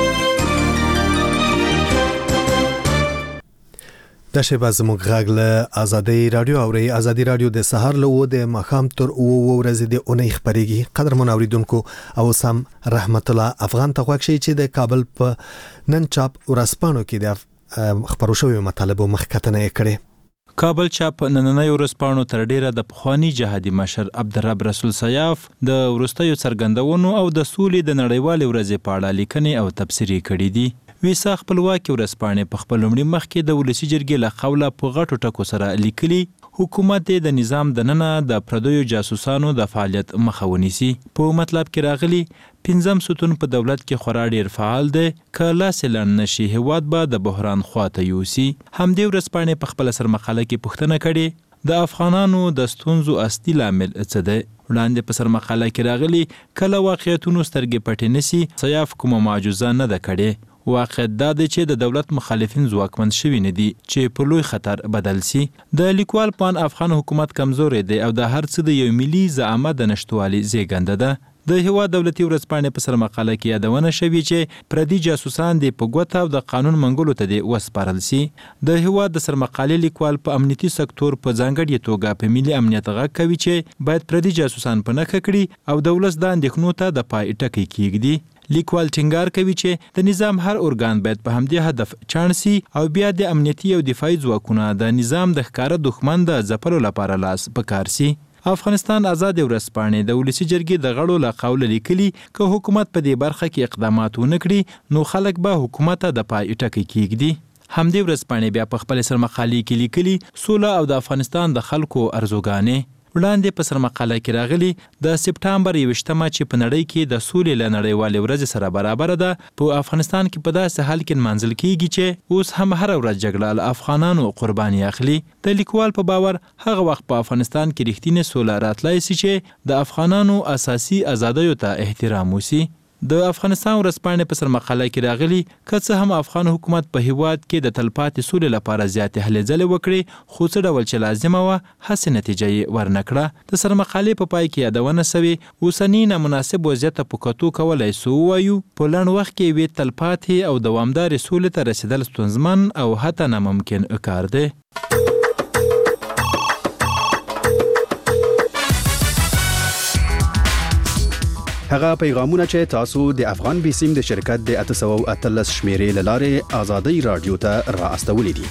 د شپه زموږ غږ له ازادي رادیو او ازادي رادیو د سحر له د مخام تر او ورځې د اونۍ خبريږي. قدر منوریدونکو او سم رحمت الله افغان ته خوښ شي چې د کابل په نن چاپ ورسپانو کې د خبرو شوی مطالبه مخکتنه کړي. کابل چاپ نننۍ ورسپانو تر ډیره د پخوانی جهادي مشر عبدالرب رسول سیاف د ورستیو څرګندونو او د سولې د نړیوال ورځې په اړه لیکنې او تبصرې کړې دي. ویسا خپلواکي ورسپانې په خپل لومړي مخ کې د ولسی جرګې له قوله په غټو ټکو سره لیکلي حکومت د نظام د ننه د پردیو جاسوسانو د فعالیت مخه ونیسي. په مطلب کې راغلي پنځم ستون په دولت کې خورا ډیر فعال دی، که لاس لاندې نشي هیواد به د بحران خواته یوسي. همدې ورسپانې په خپل سر مقاله کې پوښتنه کړې د افغانانو د ستونزو اصلي لامل څه دی. وړاندې په سر مقاله کې راغلي کله واقعیتونو سترګې پټې نشي سیاف کومه معجزه نه ده کړې. واقعیت دا دی چې د دولت مخالفین ځواکمن شوي نه دي چې په لوی خطر بدل سي. د لیکوال پان افغان حکومت کمزوري دی او د هر څه د یو ملي زعامت د نشټوالي زیږنده ده. د هیواد دولتي ورځپاڼې په سر مقاله کې یادونه شوې چې پردي جاسوسان د په ګوته او د قانون منګولو ته دی وسپارل سي. د هیواد د سر مقالې لیکوال په امنیتي سکتور په ځانګړي توګه په ملي امنیت غږ کوي چې باید پردي جاسوسان په نښه کړي او د ولس د اندېښنو ته د پای ټکی کیږدي. لیکوال ټینګار کوي چې د نظام هر ارګان باید په همدې هدف چانسي او بیا د امنیتي او دفاعي ځواکونه د نظام د ښکاره دښمن د ځپلو لپاره لاس پکار سي. افغانستان آزاد ورځپاڼې د ولسی جرګې د غړو له قوله لیکلي که حکومت په دې برخه کې اقدامات ونه کړي نو خلک به حکومت ته د پای ټکی کیږدي. همدې ورځپاڼې بیا په خپل سر مقالې کې لیکلي سوله او د افغانستان د خلکو ارزوګانې. وړاندې په سرمقاله کې راغلي د سپټامبر 21مه چې په نړۍ کې د سولې له نړیوالې ورځې سره برابر ده په افغانستان کې په داسې حال کې منځل کیږي چې اوس هم هر ورځ جګړه له افغانانو قرباني اخلي. د لیکوال په باور هغه وخت په افغانستان کې رښتینې سوله راتلای شي چې د افغانانو اساسي ازادیو ته احترام وشي. د افغانستان ورځپاڼې په سرمقاله کې راغلي که څه هم افغان حکومت په هیواد کې د تلپاتې سولې لپاره زیاتې هلې ځلې وکړي خو څه ډول چې لازمه وه هسې نتیجه یې ورنکړه. د سرمقالې په پای کې یادونه سوې اوسني نامناسب وضعیت ته په کتو کولی سو ووایو په لنډ وخت کې یوې تلپاتې او دوامدارې سولې ته رسیدل ستونزمن او حتی ناممکن کار دی. هغه پیغامونه چې تاسو د افغان بیسیم د شرکت د 813 شمیرې لاره آزادۍ رادیو ته را استولې دي.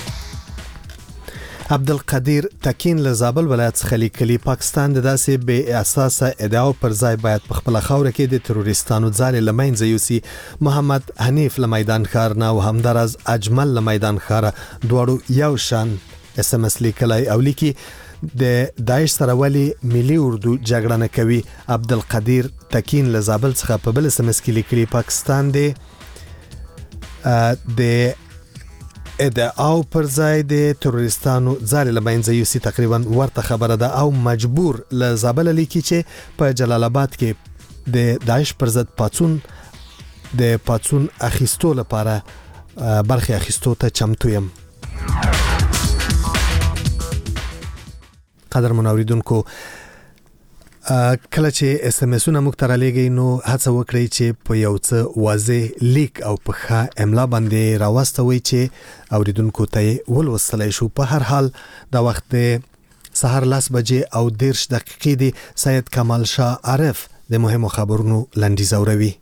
عبدالقدیر تکین له زابل ولایت څخه لیکلي پاکستان د داسې بې اساسه ادعاو پر ځای باید په خپل خاوره کې د تروریستانو ځالې له منځه یوسي. محمد حنیف له میدان ښار نه او همداراز اجمل له میدان ښاره دواړو یو شان SMS لیکلی او لیکي د داعش سره ولی ملي اردو جګړه نه کوي. عبدالقدیر تکین له زابل څخه په بل SMS کې لیکلي پاکستان د ادعاو پر ځای د تروریستانو ځالې له منځه یوسي تقریبا ورته خبره ده او مجبور له زابل لیکي چې په جلال آباد کې د داعش پر ضد پاڅون اخیستو لپاره برخه اخیستو ته چمتو یم. قدر منوریدونکو کله چې SMS-ونه موږ ته رالیږئ نو هڅه وکړئ چې په یو څه واضح لیک او په ښه املا باندې راواستوئ چې اوریدونکو ته یې ولوستلی شو. په هر حال دا وخت د سهار 10 بجې او 10 دقیقې دی. سید کمال شاه عارف د مهمو خبرونو لنډیز اوروي.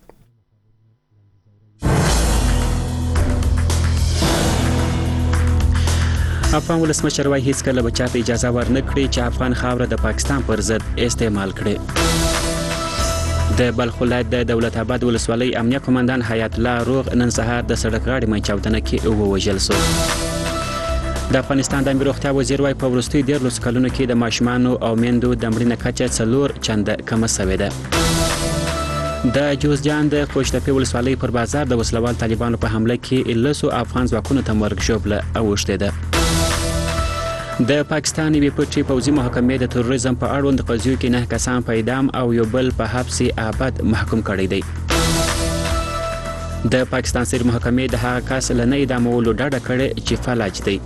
افغان ولسمشر وايي هیڅ کله به چاته اجازه ورنکړي چې افغان خاوره د پاکستان پر ضد استعمال کړي. د بلخ ولایت د دولت آباد ولسوالۍ امنیه قومندان حیات الله روغ نن سهار د سړک غاړې منځ چاودنه کې ووژل شو. د افغانستان د امنیت روغتیا وزیر وايي په وروستیو 13 کلونو کې د ماشومانو او میندو د مړینې کچه 4 چنده کمه شوې ده. د جوزجان د خوشتپې ولسوالۍ پر بازار د وسلوال طالبانو په حمله کې 10 افغان ځواکونو ته مرګ ژوبله اوښتې ده. د پاکستان یوې پټې پوځي محکمې د تروریزم په اړوند قضیو کې 9 کسان په اعدام او یو بل په حبس ابد محکوم کړي دي. د پاکستان سیر محکمې د هغه کس له نه اعدامولو ډډه کړې چې فلج دی.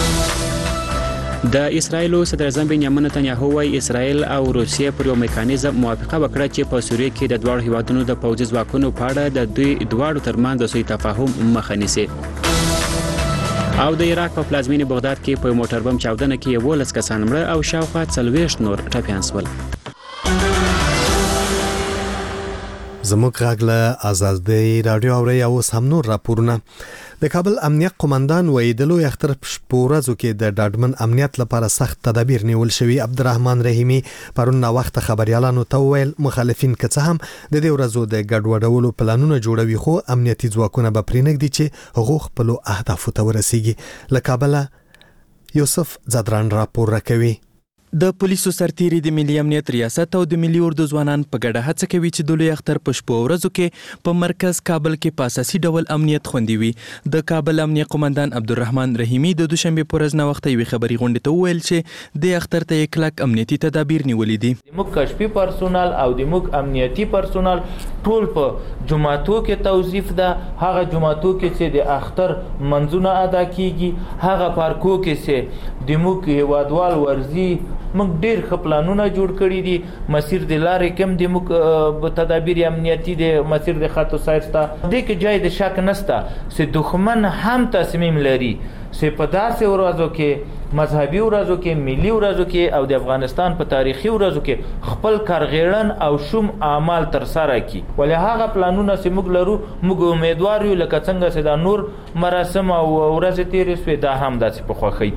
د اسرایل صدر اعظم بنیامین نتنیاهو وايي اسرایل او روسیه پر یو میکانیزم موافقه وکړه چې په سوریه کې د دوه هیوادونو د پوځي ځواکونو په اړه د دوی دواړو ترمنځ د سوء تفاهم مخه نیسي. او د عراق په پلازمینه بغداد کې په موټر بم چاودنه کې 11 کسان مړه او شاوخوا 40 نور ټپیان شول. زموږ غږ له آزادۍ رادیو اوري او هم نور راپورونه. د کابل امنیت قومندان وایي د لوی اختر په ورځو کې د ډاډمن امنیت لپاره سخت تدابیر نیول شوي. عبدالرحمن رحیمی پرون وخت خبريالانو ته ویل مخالفین که څه هم د دې ورځو د ګډوډولو پلانونه جوړوي خو امنیتي ځواکونه به پرې نږدي چې حقوق خپل اهدافو ته ورسیږي. له کابل یوسف زدران راپور راکوي. د پولیسو سرتیري د ملي امنیت ریاست او د ملي اردو ځوانان په ګډه هڅه کوي چې د لوی اختر په شپو ورځو کې په مرکز کابل کې په اساسي ډول امنیت خوندي وي. د کابل امنیت قومندان عبدالرحمن رحیمی د دوشنبه په ورځ وخت یوې خبري غونډې ته وویل چې د اختر ته کلک امنیتي تدابیر نیولې دي. موږ کشفي پرسونل او د موږ امنیتي پرسونل ټول په جمعاتو کې توظیف ده. هغه جمعاتو کې چې د اختر منځونه ادا کیږي هغه پارکو کې چې د موږ هیوادوال ورزي موږ ډیر خپلانونه جوړ کړی دي. مسیر د لارې کم د موږ تدابیر امنیتي د مسیر د خط سایستا د کې جای د شک نسته چې دښمن هم تصمیم لري چې په داسې ورځو کې مذهبي ورځو کې ملي ورځو کې او د افغانستان په تاریخي ورځو کې خپل کارغیړن او شوم اعمال تر سره کی. ولې هغه پلانونه چې موږ لرو موږ امیدوار یو لکه څنګه چې دا نور مراسم او ورځې تیرې شوې دا هم داسې په خوښۍ تیر.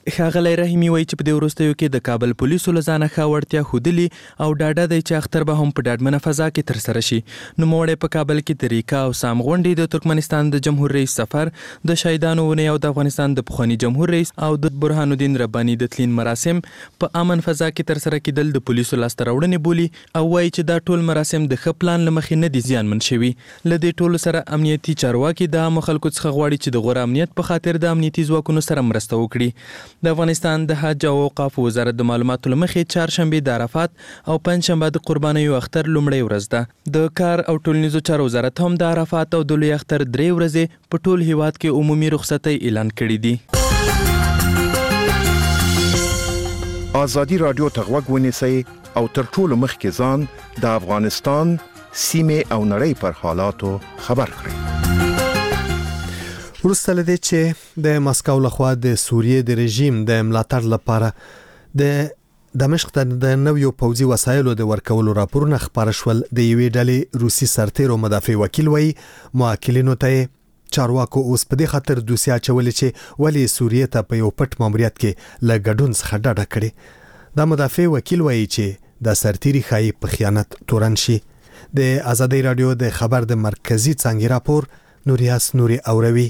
ښاغلی رحیمي وایي چې په دې وروستیو کې د کابل پولیسو له ځانه ښه وړتیا ښودلي او ډاډه دی چې اختر به هم په ډاډمنه فضا کې ترسره شي. نوموړی په کابل کې د ریکا او سام غونډې، د ترکمنستان د جمهور رئیس سفر، د شهیدانو ونې او د افغانستان د پخواني جمهور رئیس او د برهان الدین رباني د تلین مراسم په امن فضا کې ترسره کېدل د پولیسو لاسته راوړنې بولي او وایي چې دا ټول مراسم د ښه پلان له مخې نه دي زیانمن شوي. له دې ټولو سره امنیتي چارواکي د عامو خلکو څخه غواړي چې د غوره امنیت په خاطر د امنیتي ځواکونو سره مرسته وکړي. د افغانستان د حج او اوقاف وزارت د معلوماتو له مخې چهارشنبې د عرفات او پنجشنبه د قربانیو اختر لومړۍ ورځ ده. د کار او ټولنیزو چارو وزارت هم د عرفات او د لوی اختر 3 ورځې په ټول هیواد کې عمومي رخصتۍ اعلان کړي دي. ازادي رادیو ته غوږ ونیسئ او تر ټولو مخکې ځان د افغانستان سیمې او نړۍ پر حالاتو خبر کړئ. ورسته لدې چې د مسکو لخوا د سوریې د رژیم د ملاتړ لپاره د دمشق ته د نویو پوځي وسایلو د ورکولو راپورونه خبر شول. د یوې ډلې روسي سرتیرو مدافع وکیل وایي موکلینو ته چارواکو اوس په دې خاطر دوسیه چولې چې ولی سوریې ته په یو پټ ماموریت کې له ګډون څخه ډډه کړي. دا مدافع وکیل وایي چې د سرتیري خای په خیانت تورن شي. د آزادۍ رادیو د خبر د مرکزی څنګه راپور نوریاس نوري اوروي.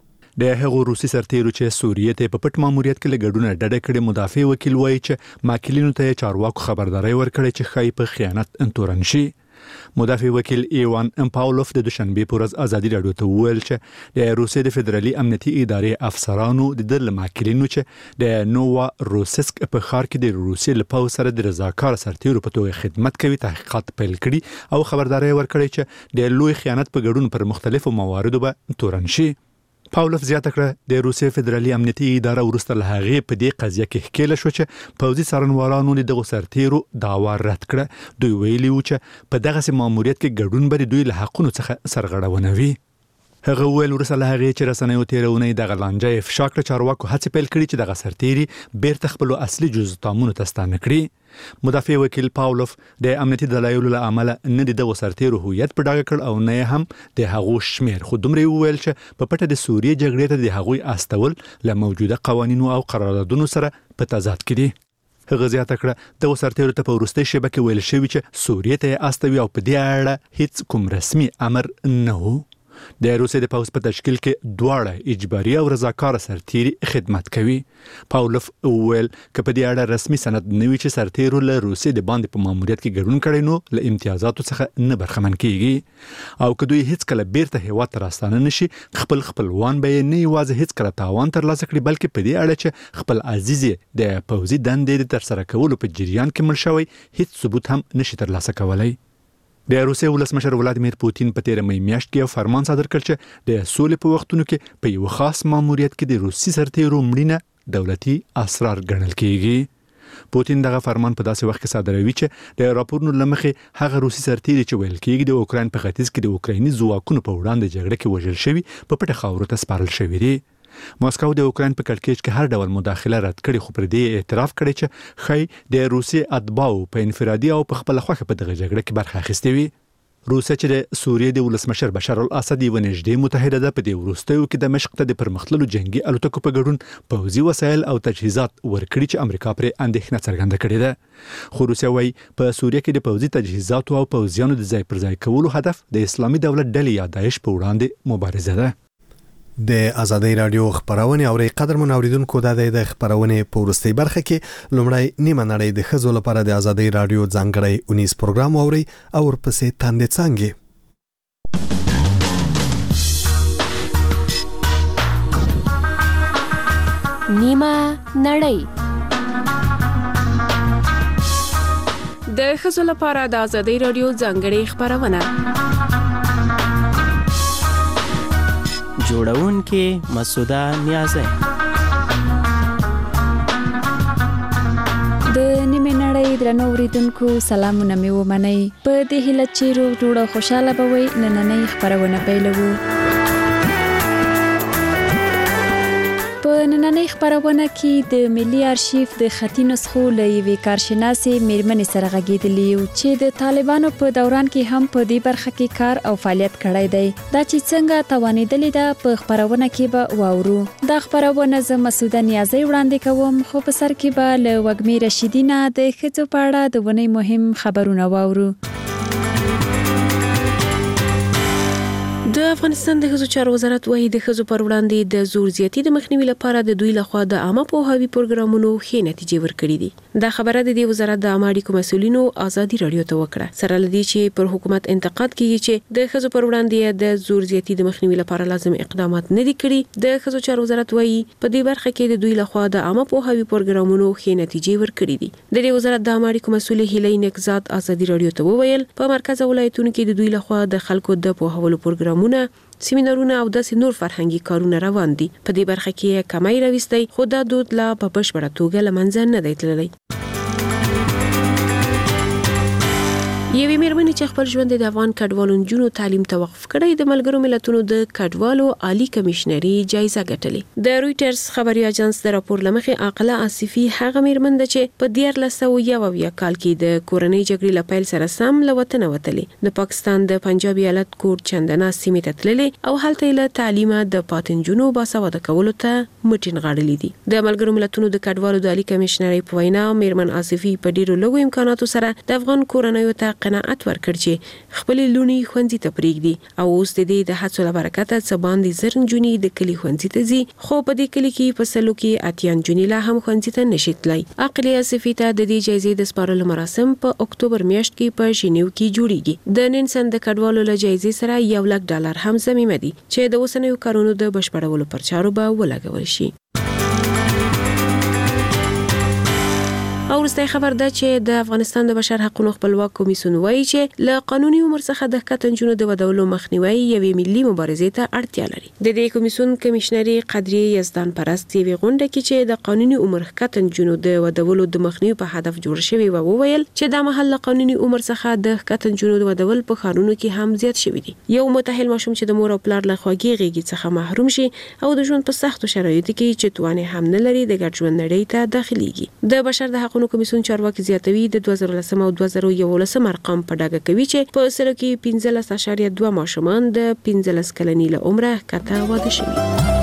د هغو روسي سرتیرو چې سوریې ته په پټ ماموریت کې لګډونه ډډه کړې مدافع وکیل وایي چې ماکلینو ته چارواکو خبرداري ورکړې چې خای په خیانت انتورن شي. مدافع وکیل ایوان امپاولوف د دوشنبه په ورځ آزادي رادیو ته وویل چې د روسیې د فدرالي امنیتي ادارې افسرانو د ماکلینو چې د نووا روسسک په ښار کې د روسیې له پوځ سره د رضاکار سرتیرو په توګه خدمت کوي تحقیقات پیل کړي او خبرداري ورکړې چې د لوی خیانت په ګډون پر مختلفو مواردو به تورن شي. پاولوف زیاته کړه د روسیې فدرالي امنیتي اداره ورسته له هغې په دې قضیه کې ښکېله شو چې پوځي څارنوالانو دغه سرتیرو دعوا رد کړه. دوی ویلي و چې په دغه ماموریت کې ګډون به دوی له حقونو څخه سرغړونه وي. هغه ویل ورسره له هغې چې رسنیو تیرونې د غلانجه افشا کړ چارواکو هڅې پیل کړي چې دغه سرتیري بیرته خپل اصلي جزتامونو ته ستانه کړي. مدافع وکیل پاولوف د امنیتي دلایلو له امله نه دغه سرتیرو هویت په ډاګه کړ او نه هم د هغو شمیر. خو دومره ویل چې په پټه د سوریې جګړې ته د هغوی استول له موجوده قوانینو او قراردادونو سره په تضاد کې دي. هغه زیاته کړه د سرتیرو ته په وروستي شیبه کې ویل شوی چې سوریې ته استوي او په دې اړه هیڅ کوم رسمي امر نه و. د روسیې د پوځ په تشکیل کې دواړه اجباري او رضاکار سرتیري خدمت کوي. پاولوف ویل چې په دې اړه رسمي سند نه وی چې سرتیرو له روسیې د باندې په ماموریت کې ګډون کړي نو له امتیازاتو څخه نه برخمن کیږي او که دوی هیڅ کله بیرته هیواد ته راستانه نشي خپلوان به نه یوازې هیڅ کله تاوان ترلاسه کړي بلکې په دې اړه چې خپل عزیز د پوځي دندې د ترسره کولو په جریان کې مړ شوی هیڅ ثبوت هم نشي ترلاسه کولای. د روسیې ولسمشر ولادیمیر پوتین په 13 مې میاشت کې یو فرمان صادر کړ چې د سولې په وختونو کې په یو خاص ماموریت کې د روسي سرتیرو مړینه دولتي اسرار ګڼل کیږي. پوتین دغه فرمان په داسې وخت کې صادروي چې د راپورونو لمخې هغه روسي سرتیري چې ویل کیږي د اوکراین په ختیځ کې د اوکرایني ځواکونو په وړاندې جګړه کې وژل شوي په پټه خاورو ته سپارل شوي دي. ماسکو د اوکراین په کړکېچ کې هر ډول مداخله رد کړي خو پر دې اعتراف کړي چې خی د روسي اتباعو په انفرادي او په خپل خوخه په دغه جګړه کې برخه اخیستې وي. روسیه چې د سوریې د ولسمشر بشار الاسد یو نږدې متحده ده په دې وروستیو کې دمشق ته د پرمختللو جنگي الوتکو په ګډون پوځي وسایل او تجهیزات ورکړي چې امریکا پر اندېښنه څرګنده کړې ده. خو روسیه وايي په سوریه کې د پوځي تجهیزاتو او پوځیانو د ځای پر ځای کولو هدف د اسلامي دولت ډلې یا داعش په وړاندې مبارزه ده. د آزادۍ رادیو خبرونه او قدر منوریدونکو د خبرونه په ورستۍ برخه کې لومړی نیمه نړۍ د خزو لپاره د آزادۍ رادیو ځانګړی 19 پروګرام اوري او ورپسې تاندې څنګه نیمه نړۍ د خزو لپاره د آزادۍ رادیو ځانګړی خبرونه جوړون کې مسعوده نیازه د نیمه نړۍ درنو اوریدونکو سلامونه مې ومنئ په دې هیله چې روغ جوړ او خوشاله به وئ نننۍ خبرونه پیلوو. په نننۍ خبرونه کې د ملي آرشیف د خطي نسخو له یوې کارشناسې میرمنې سره غږېدلې یو چې د طالبانو په دوران کې هم په دې برخه کې کار او فعالیت کړی دی. دا چې څنګه توانېدلې ده په خبرونه کې به واورو. دا خبرونه زه مسعوده نیازی وړاندې کوم، خو په سر کې به له وږمې رشیدي نه د ښځو په اړه د ونې مهم خبرونه واورو. د افغانستان د ښځو چارو وزارت وايي د ښځو پر وړاندې د زور زیاتي د مخنیوي لپاره د دوی لخوا د عامه پوهاوي پروګرامونو ښې نتیجې ورکړې دي. دا خبره د وزارت د عامه اړیکو مسؤلینو ازادي رادیو ته وکړه. سره لدی چې پر حکومت انتقاد کیږي چې د ښځو پر وړاندې د زور زیاتي د مخنیوي لپاره لازم اقدامات نه دي کړي. د ښځو چارو وزارت وايي په دې برخه کې د دوی لخوا د عامه پوهاوي پروګرامونو ښې نتیجې ورکړې دي. د وزارت د عامه اړیکو مسؤل هیلې نکزاد ازادي رادیو ته وویل په مرکز ولایتونو کې د دوی لخوا د خلکو د پوهاولو پروګرامونه، سیمینارونه او داسې نور فرهنګي کارونه روان دي. په دې برخه کې کمای راوستي، خو دا دود لا په بشپړه توګه له منځه نه دی تللی. یوې میرمنې چې خپل ژوند د افغان کډوالو نجونو تعلیم ته وقف کړی د ملګرو ملتونو د کډوالو عالی کمشنري جایزه ګټلې. د رويټرز خبري اژانس د راپور لمخې عاقله آصفي هغه میرمن ده چې په 1991 کال کې د کورنۍ جګړې لپاره سره سم له وطن وتلې. د پاکستان د پنجاب ایالت کوټ چندنا سیمې ته تللې او هلته له تعلیمه د پاتنجونو باسواده کولو ته مټین غاړلې دي. د ملګرو ملتونو د کډوالو د عالی کمشنري په وینا میرمن آصفي په ډیرو لږو امکاناتو سره د افغان کورنۍ ته قناعت ورکړ چې خپل لونی ښوونځي ته پریږدي او اوس د دې د هڅو لپاره څه باندې زر نجونې د کلی ښوونځي ته ځي، خو په دې کلی کې په سلو کې اتیا نجونې لا هم ښوونځي ته نشي تللی. عاقله آصفي ته د دې جایزې د سپارلو مراسم په اکتوبر میاشت کې په ژینیو کې جوړیږي. د ننسن د کډوالو له جایزې سره $1,00,000 هم ضمیمه دي چې د اوسنیو کارونو د بشپړولو پر چارو به ولګول شي. او ورسته خبر ده چې د افغانستان د بشر حقوقو خپلواک کمیسیون وایي چې له قانوني عمر څخه د کتنجونو د ودولو مخنیوي یوې ملي مبارزې ته اړتیا لري. د دې کمیسیون کمشنري قدرې یزدان پرست یوې غونډه کې چې د قانوني عمر کتنجونو د ودولو د مخنیوي په هدف جوړ شوی و وویل چې د محل قانوني عمر څخه د کتنجونو د ودول په خارونو کې هم زیات شوی دي. یو متأهل ماشوم چې د مور او پلار له خواږه غیږ څخه محروم شي او د ژوند په سختو شرایطو کې چې توانې هم نه لري د ګډ ژوند نړۍ ته داخليږي. د بشر د حقوقو کمیسیون چارواکي زیاتوي د 2013 او 2011 ارقام په ډاګه کوي چې په سلو کې 15.2 ماشومان د 15 کلنۍ له عمره کته واده شوي.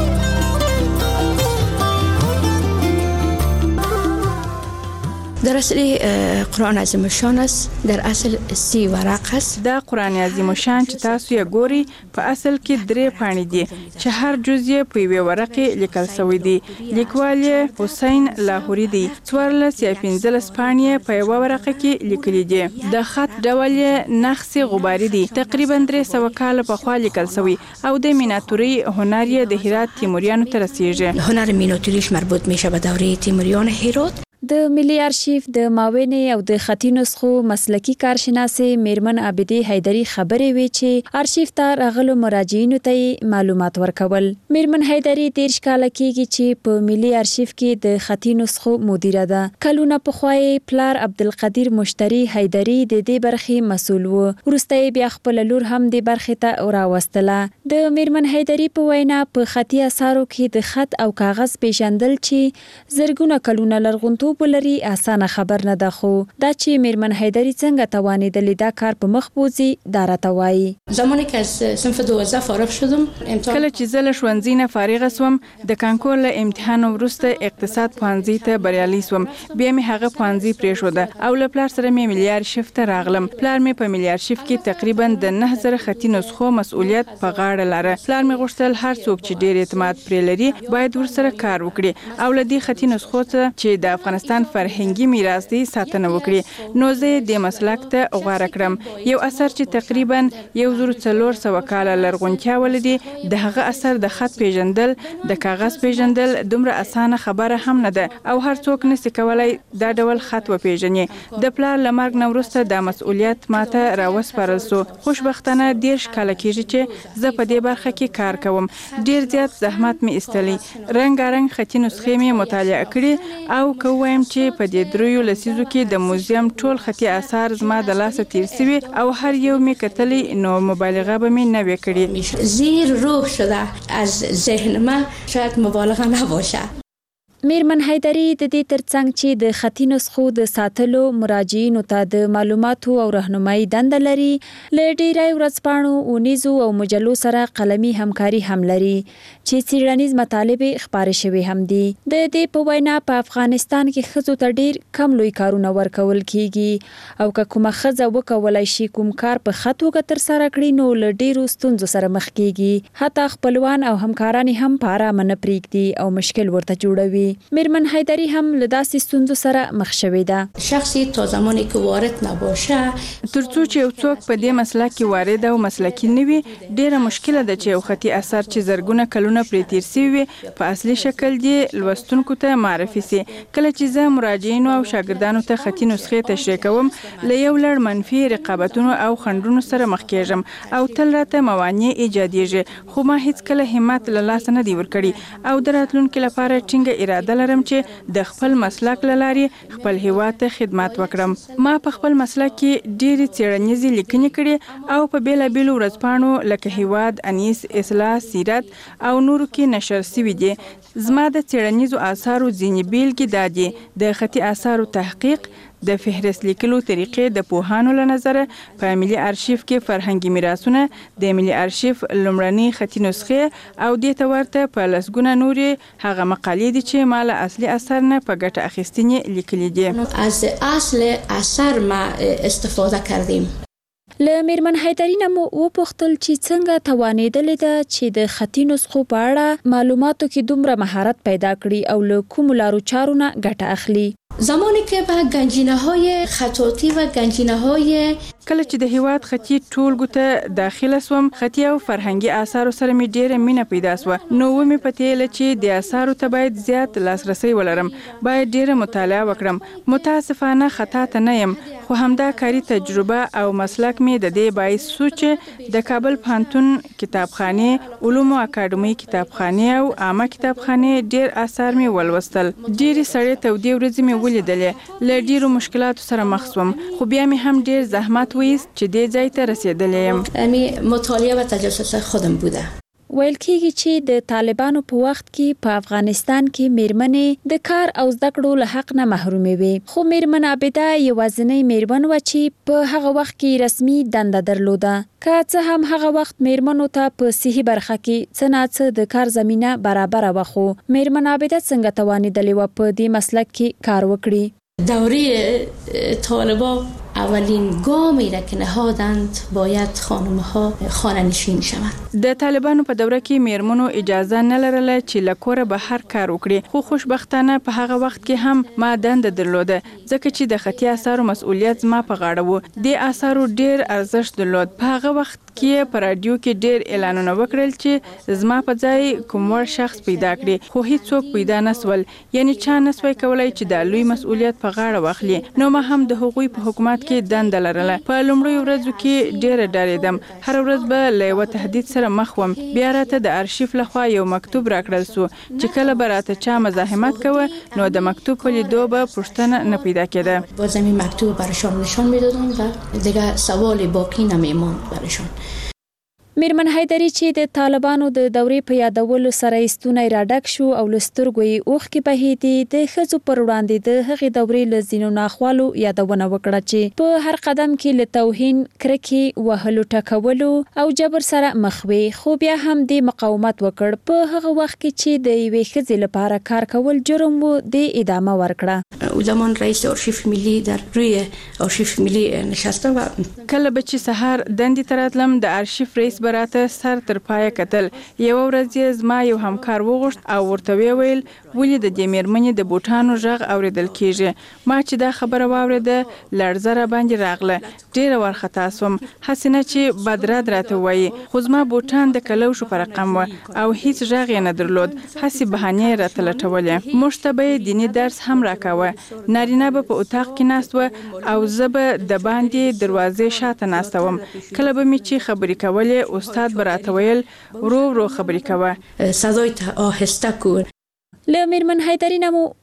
در اصل قرآن عظیم الشان است، در اصل 30 ورق است. دا قرآن عظیم الشان چې تاسو یې ګوري په اصل کې 3 پاڼې دي چې هر جز یې په یوه ورقه لیکل شوی دی. لیکوال یې حسین لاهوري دی. 14 یا 15 پاڼې په یوه ورقه کې لیکلي دي. د خط ډول یې نقش غباري دی. تقریبا 300 کال پخوا لیکل شوی او د میناتوري هنر یې د هرات تیموریانو ته رسیږي. هنر میناتوریش مربوط میشه به دوره تیموریان هرات. د ملي آرشیف د معاونې او د خطي نسخو مسلکی کارشناسې میرمن عابدی حیدری خبرې وی چې آرشیف ته راغلو مراجعینو ته معلومات ورکول. میرمن حیدری 13 کال کېږي چې په ملي آرشیف کې د خطي نسخو مدیره ده. کلونه پخوای پلار عبدالقدیر مشتری حیدری د دې برخې مسؤل و. وروسته بیا خپل لور هم د برخې ته راوستله. د میرمن حیدری په وینا په خطي اثارو کې د خط او کاغذ پیژندل چې زرګونه کلونه لرغونتوب ولري اسانه خبر نه ده، خو دا چې میرمن حیدری څنګه توانېدلې دا کار په مخ بوزي دا راته وایي. زمانی که از صنف 12 فارغ شدم کله چې زه له ښوونځي نه فارغ شوم د کانکور له امتحان وروسته اقتصاد پوهنځي ته بریالي شوم. بیا مې هغه پوهنځي پرېښوده او له پلار سره مې ملي آرشیف ته راغلم. پلار مې په ملي آرشیف کې تقریبا د 9000 خطي نسخو مسؤلیت په غاړه لره. پلار مې غوښتل هر څوک چې ډېر اعتماد پرې لري باید ورسره کار وکړي او له دې خطي نسخو څخه چې د افغانستان فرهنګي میراث دی ساتنه وکړي. نو زه د مسلک ته غوړه کړم. یو اثر چې تقریبا 1400 کال لرغونتیا ولري د هغه اثر د خط پیژندل د کاغذ پیژندل دومره اسانه خبره هم نه ده او هر څوک نشي کولای دا ډول خط وپیژني. د پلار لمرګ نورسته د مسؤلیت ماته راوسپارل سو. خوشبختانه 10 کال کېږي چې زه په دې برخه کې کار کوم. ډیر زیات زحمت می استلی. رنگارنګ خطي نسخې می مطالعه کړې او کوم چې په دې 3 لسیزو کې د موزیم ټول خطي آثار زما د لاسه تیر شوي او هر یو می کتلی نو مبالغه به می نه وکړي. زیر روح شده از ذهن ما، شاید مبالغه نباشه. میرمن حیدری د دې ترڅنګ چې د خطي نسخو د ساتلو مراجعینو ته د معلوماتو او راهنمایي دنده لري، له ډیری ورځپاڼو، اونیزو او مجلو سره قلمي همکاري هم لري چې څېړنیز مطالب خپاره شوي هم دي. د دې په وینا په افغانستان کې ښځو ته ډیر کم لوی کارونه ورکول کیږي او که کومه ښځه وکولای شي کوم کار په ښه توګه ترسره کړي نو له ډیرو ستونزو سره مخ کیږي. حتی خپلوان او همکاران هم په ارامه نه پرېږدي او مشکل ورته جوړوي. میرمن حیدری هم له داسې ستونزو سره مخ شوې ده. شخصی تا زمانی که وارد نباشه ترڅو چې یو څوک په دې مسلک کې وارد او مسلکی نه وي، ډیره مشکله ده چې یو خطي اثر چې زرګونه کلونه پرې تیر شوی وي په اصلي شکل دې لوستونکو ته معرفي سي. کله چې زه مراجعینو او شاګردانو ته خطي نسخې تشریح کوم، له یو لړ منفي رقابتونو او خنډونو سره مخ کېږم او تل راته موانع ایجادېږي، خو ما هیڅ کله همت له لاسه نه دی ورکړی او د راتلونکي لپاره ټینګه اراده لرم چې د خپل مسلک له لارې خپل هیواد ته خدمت وکړم. ما په خپل مسلک کې ډېرې څېړنیزې لیکنې کړې او په بېلابېلو ورځپاڼو لکه هیواد، انیس، اصلاح، سیرت او نورو کې نشر شوي دي. زما د څېړنیزو آثارو ځینې بیلګې دا دي: د خطي آثارو تحقیق، د فهرست لیکلو طریقې د پوهانو له نظره په ملي ارشیف کې فرهنګي میراثونه، د ملي ارشیف لومړنۍ خطي نسخې او دې ته ورته په لسګونه نورې هغه مقالې دي چې ما له اصلي اثر نه په ګټه اخیستنې لیکلي دي. از اصل اثر ما استفاده کردیم. له میرمن حیدری نه مو وپوښتل چې څنګه توانېدلې ده چې د خطي نسخو په اړه معلوماتو کې دومره مهارت پیدا کړي او له کومو لارو چارو نه ګټه اخلي. زمانی که به گنجینه‌های خطاطی و گنجینه‌های کله چې د هیواد خطي ټولګو ته داخله سوم، خطي او فرهنګي آثارو سره مې ډېره مینه پیدا سوه. نو ومې پتېله چې د آثارو ته باید زیات لاسرسی ولرم، باید ډېره مطالعه وکړم. متاسفانه خطا ته نه یم، خو همدا کاري تجربه او مسلک مې د دې باعث شو چې د کابل پوهنتون کتابخانې، علومو اکاډمۍ کتابخانې او عامه کتابخانې ډېر آثار مې ولوستل. ډېرې سړې تودې ورځې مې ولیدلې، له ډېرو مشکلاتو سره مخ سوم، خو بیا مې هم ډېر زحمت ویست چې دې ځای ته رسیدلې یم. مطالعه و تجسس خودم بوده. ویل کېږي چې د طالبانو په وخت کې په افغانستان کې میرمنې د کار او زده کړو له حق نه محرومې وې، خو میرمن عابده یوازینۍ میرمن وه چې په هغه وخت کې رسمي دنده درلوده. که څه هم هغه وخت میرمنو ته په صحي برخه کې څه نه څه د کار زمینه برابره وه، خو میرمن عابده څنګه توانېدلې وه په دې مسلک کې کار وکړي؟ دوره طالبان اولین گامی را که نهادند باید خانم‌ها خانه‌نشین شوند. د طالبانو په دوره کې میرمنو اجازه نه لرله چې له کوره بهر کار وکړي، خو خوشبختانه په هغه وخت کې هم ما دنده درلوده، ځکه چې د خطي آثارو مسؤلیت زما په غاړه و. د آثارو ډیر ارزښت درلود. په هغه وخت کې په رادیو کې ډیر اعلانونه وکړل چې زما په ځای کوم وړ شخص پیدا کړي، خو هیڅوک پیدا نسول، یعنی چا نسوي کولای چې د لوی مسؤلیت په غاړه واخلي. نو ما هم د حقوقي په حکومت کې دنده لرله. په لومړیو ورځو کې ډیره ډارېدم، هر ورځ به له یوه تهدید سره مخ وم. بیا راته د ارشیف لخوا یو مکتوب راکړل سو چې کله به راته چا مزاحمت کوه نو د مکتوب په لیدو به پوښتنه نه پیدا کېده. باز همین مکتوب براشان نشان میدادم و دیگه سوال باقی نمیماند براشان. میرمن حیدری چې د طالبانو د دورې په یادولو سره ستونی راډک شو او له سترګو یې اوښکې بهېدې، د ښځو پر وړاندې د هغې دورې له ځینو ناخوالو یادونه وکړه چې په هر قدم کې له توهین، کرکې، وهلو ټکولو او جبر سره مخ وې، خو بیا هم دې مقاومت وکړ. په هغه وخت کې چې د یوې ښځې لپاره کار کول جرم و، دې ادامه ورکړه. او زمان رئیس آرشیف ملی در روی آرشیف ملی نشسته و کله به چې سهار دندې ته راتلم، د آرشیف رئیس براته سر تر پایه کتل. یوه ورځ یې زما یو همکار وغوښت او ورته ویل ولې د دې میرمنې د بوټانو غږ اوریدل کیږي. ما چې دا خبره واورېده لړزه را باندې راغله، ډېره وارخطا سوم، هسې نه چې بدرد راته وایي، خو زما بوټان د کلوشو په رقم و او هیڅ غږ یې نه درلود، هسې بهانې یې راته لټولې. موږ ته به یې دیني درس هم راکاوه. نارینه به په اتاق کې ناست و او زه به د باندې دروازې شاته ناسته وم. کله به مې چې خبرې کولې استاد به راته ویل ورو ورو خبرې کوه، صدای ته آهسته کن. له میرمن حیدری نه مو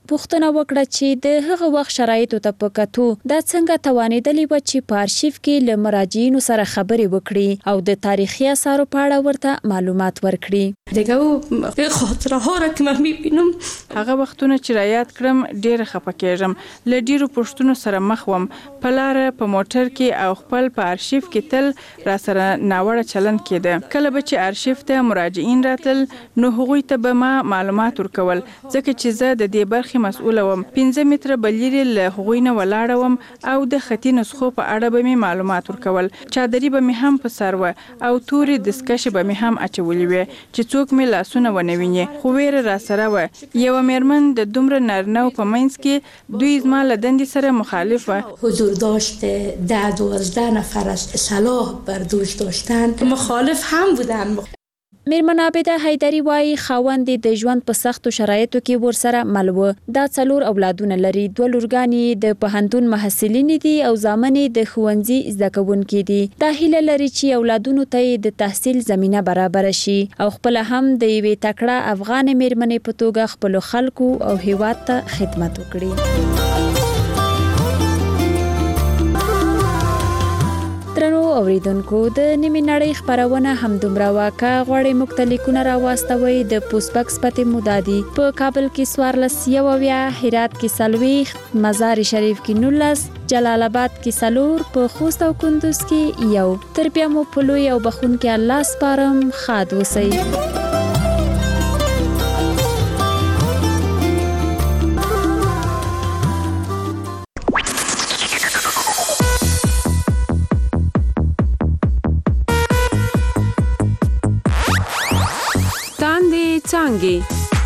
پوښتنه وکړه چې د هغه وخت شرایطو ته په کتو دا څنګه توانېدلی و چې په آرشیف کې له مراجعینو سره خبرې وکړي او د تاریخي اثارو په اړه ورته معلومات ورکړي. دیگه خاطره ها را که من میبینم هغه وختونه چې را یاد کړم ډېر خفه کېږم. له ډېرو پوښتنو سره مخ وم. په لاره په موټر کې او خپل په آرشیف کې تل را سره ناوړه چلند کېده. کله به چې آرشیف ته مراجعین راتل نو هغوی ته به ما معلومات ورکول ځکه چې زه د دې برخې مسؤله وم. 15 متره به لرې له هغوی نه ولاړه وم او د خطي نسخو په اړه به مې معلومات ورکول. چادري به مې هم په سر وه او تورې دستکشې به مې هم اچولې وې چې څوک مې لاسونه ونه ویني. خو ویره را سره وه. یوه میرمن د دومره نارینه‌و په منځ کې دوی زما له دندې سره مخالف وه. حضور داشت 10-12 نفر از سلاح بر دوش داشتن مخالف هم بودن. میرمن عابده حیدری وایي خاوند د ژوند په سختو شرایطو کې ورسره مل و. دا 4 اولادونه لري. 2 لورګانې د پوهنتون محصلین دي او زامنې د ښوونځي زده کوونکي دي. دا هیله لري چې اولادونو ته د تحصیل زمینه برابر شي او خپل هم د یوې تکړه افغان میرمنې په توګه خپل خلکو او هیواد ته خدمت وکړي. درنو اوریدونکو د نیمه نړۍ خبرونه هم دومره واکه غوړې مختلفونه راواستوي. د پوسټ باکس پته مودادي په کابل کې 14 هرات کې 40 مزار شریف کې 19 جلال آباد کې 4 په خوست او کندوز کې 1 تر بیا مو په لوی او بخون کې الله سپارم خاد وسی. څانګې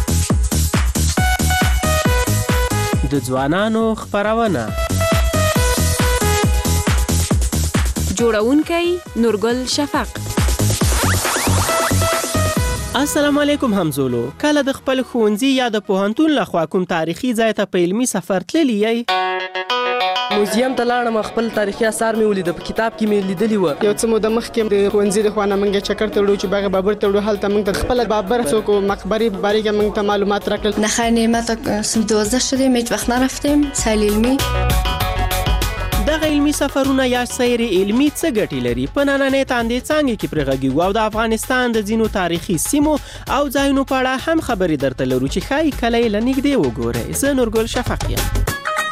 د ځوانانو خبرونه جوړونکی نورګل شفق. السلام علیکم همزولو. کله د خپل ښوونځي یا د پوهنتون لخوا کوم تاریخي ځای ته په علمي سفر تللی یې؟ موزیم ته لاړم. خپل تاریخي آثار مې ولید. په کتاب کې مې لیدلی و. یو څه موده مخکې د ښوونځي د خوا نه موږ چکر ته وړو چې باغ بابر ته وړو. هلته موږ ته خپل بابر څوک مقبرې په باره کې موږ ته معلومات راکړل. نه خیر نعمت سن 12 شدیم هیچ وقت نرفتیم سیل علمی. دغه علمي سفرونه یا سیر علمي څه ګټې لري؟ په نننۍ تاندې څانګې کې پرې غږیږو او د افغانستان د ځینو تاریخي سیمو او ځایونو په اړه هم خبرې درته لرو چې ښایي کله یې له نږدې وګورئ. زه نورګل شفق یم.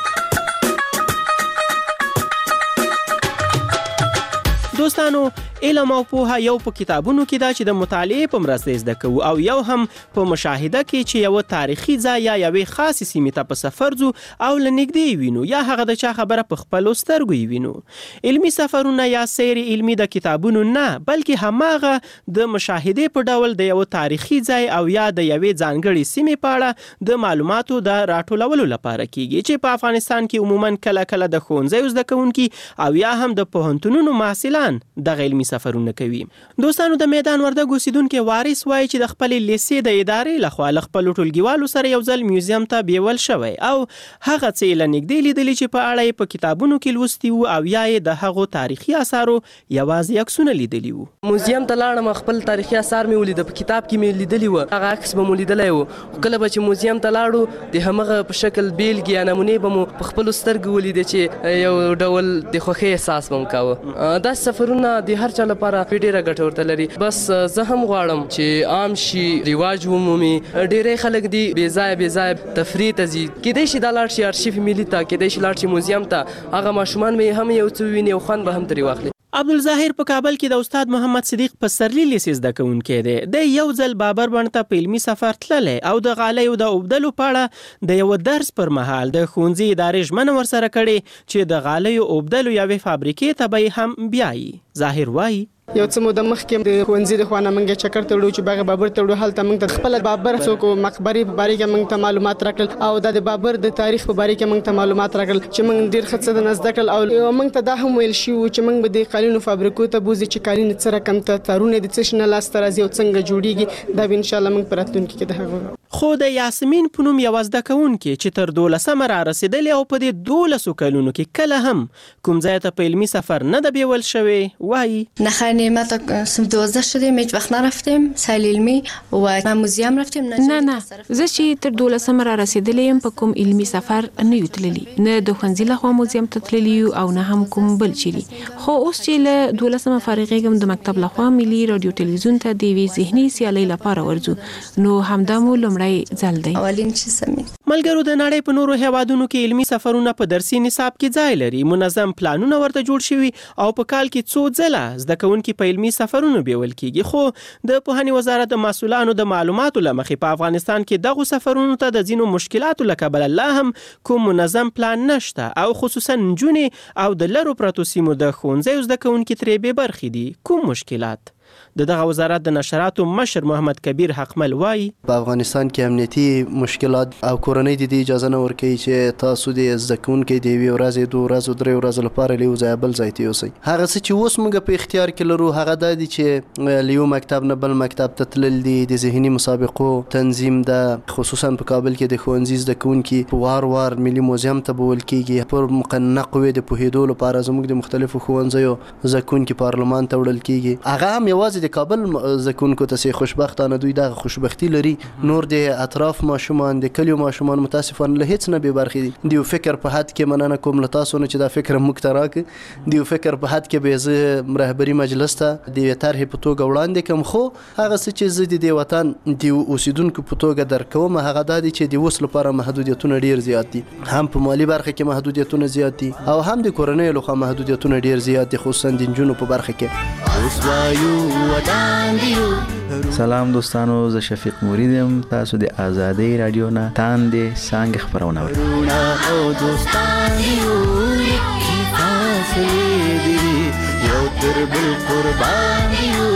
دوستانو علم او پوهه یو په کتابونو کې دا چې د مطالعې په مرسته زده کوو او یو هم په مشاهده کې چې یو تاریخي ځای یا یوې خاصې سیمې ته په سفر ځو او له نږدې وینو یا هغه د چا خبره په خپلو سترګو وینو. علمي سفرونه یا سیر علمي د کتابونو نه بلکې هماغه د مشاهدې په ډول د یو تاریخي ځای او یا د یوې ځانګړې سیمې په اړه د معلوماتو د راټولولو لپاره کیږي چې په افغانستان کې عموما کله کله د ښوونځیو زده کوونکي او یا هم د پوهنتونونو محصلان دغه علمي سفرونه کوي. دوستانو د میدان وردګ اوسیدونکو وارث وایي چې د خپل لیسې د ادارې لخوا له خپل ټولګیوالو سره یو ځل میوزیم ته بیول شوی او هغه څه له نږدې لیدلی چې په اړه یې په کتابونو کې لوستي وو او یا یې د هغو تاریخي آثارو یوازې عکسونه لیدلی وو. موزیم ته لاړم. خپل تاریخي آثار مې ولید. په کتاب کې مې لیدلی و. هغه عکس به مو لیدلی و. کله به چې موزیم ته لاړو د همغه په شکل بیلګې یا نمونې به مو په خپلو سترګو ولیدې چې یو ډول د خوښۍ احساس به مو کاوه. دا سفرونه د هر چا لپاره ډېره ګټه ورته لري. بس زه هم غواړم چې عام شي، رواج ومومي. ډېری خلک دي بې ځایه تفریح ته ځي. کیدای شي دا لاړ شي ارشیف ملي ته، کیدای شي لاړ شي موزیم ته. هغه ماشومان به هم یو څه ویني او خوند به هم ترې واخلي. عبدالظاهر په کابل کې د استاد محمد صدیق پسرلی لیسې زده کوونکی دی. د یو ځل بابر بڼ ته په علمي سفر تللی او د غالیو د اوبدلو په اړه د یو درس پر مهال د ښوونځي ادارې ژمنه ورسره کړې چې د غالیو اوبدلو یوې فابریکې ته به هم بیایي. ظاهر وایي یو څه موده مخکې د ښوونځي د خوا نه موږ چکر ته وړو چې باغ بابر ته وړو. هلته موږ ته خپل بابر څوک مقبرې په باره کې موږ ته معلومات راکړل او د بابر د تاریخ په باره کې موږ ته معلومات راکړل چې موږ ډېر ښه څه زده کړل او موږ ته دا هم ویل شوي و چې موږ به د قالینو فابریکو ته بوځو چې قالین څه رقم ته تارونه د څه شي نه لاسته راځي او څنګه جوړیږي. دا به انشاءالله موږ په راتلونکي کې د هغه خو د یاسمین په نوم یو زده کوونکې چې تر 12 را رسیدلې او په دې 12 کلونو کې کله هم کوم ځای ته په علمي سفر نه د بیول شوی وایي نخیر ما تا سم 12 شدیم هیچ وقت نرفتیم سیل علمی و ما موزیم رفتیم نه زه چې تر 12 را رسیدلې یم په کوم علمي سفر نه یو تللی نه د ښوونځي لخوا موزیم ته تللی او نه هم کوم بل چیري خو اوس چې له 12 فارغېږم د مکتب لخوا ملي رادیو تلویزیون ته د وی ذهني سیالۍ لپاره ورځو نو همدا مو لومړی ځل دی اولین چې سمې ملګرو د نړۍ په نورو هیوادونو کې علمي سفرونه په درسي نصاب کې ځای لري منظم پلانونه ورته جوړ شوي او په کال کې څو ځله زده کوونکي په علمي سفرونو بیول کیږي خو د پوهنې وزارت د مسؤلانو د معلوماتو لمخې په افغانستان کې دغه سفرونو ته د ځینو مشکلاتو له کبله لا هم کوم منظم پلان نشته او خصوصا نجونې او د لرو پرتو سیمو د ښوونځیو زده کوونکي ترې بې برخې دي کوم مشکلات دغه وزارت د نشراتو مشر محمد کبیر حقمل وایي په افغانستان کې امنیتي مشکلات او کورنۍ د دې اجازه نه ورکوي چې تاسو د زده کوونکي د یوې ورځې 2 ورځې 3 ورځې لپاره له یو ځای بل ځای ته یوسئ هغه څه چې اوس موږ په اختیار کې لرو هغه دا دي چې له یو مکتب نه بل مکتب ته تلل دي د ذهني مسابقو تنظیم ده خصوصا په کابل کې د ښوونځي زده کوونکي وار ملي موزیم ته بول کېږي پر مقننه قوې د پوهېدو لپاره زموږ د مختلفو ښوونځیو زده کوونکي پارلمان ته وړل کېږي هغه هم یوازې د کابل زکونکو ته خوشبختانه دوی دغه خوشبختی لري نور د اطراف ماشومان د کلیو ماشومان متاسفانه له هیڅ نه به برخې دي دیو فکر په حد کې مننه کوم له تاسو نه چې دا فکر مکتراک دیو فکر په حد کې به زه رهبری مجلس ته د طرح په توګه وړاندې کوم خو هغه څه چې زه د وطن د اوسیدونکو په توګه درکوم هغه دا دي چې د وس لپاره محدودیتونه ډیر زیات دي هم په مالی برخه کې محدودیتونه زیات دي او هم د کورنۍ لخوا محدودیتونه ډیر زیات دي خصوصا د جنونو په برخه کې سلام دوستانو زه شفیق مورید یم تاسو د آزادۍ رادیو نه تاندې څنګه خبرونه او دوستان یو تر بل قربان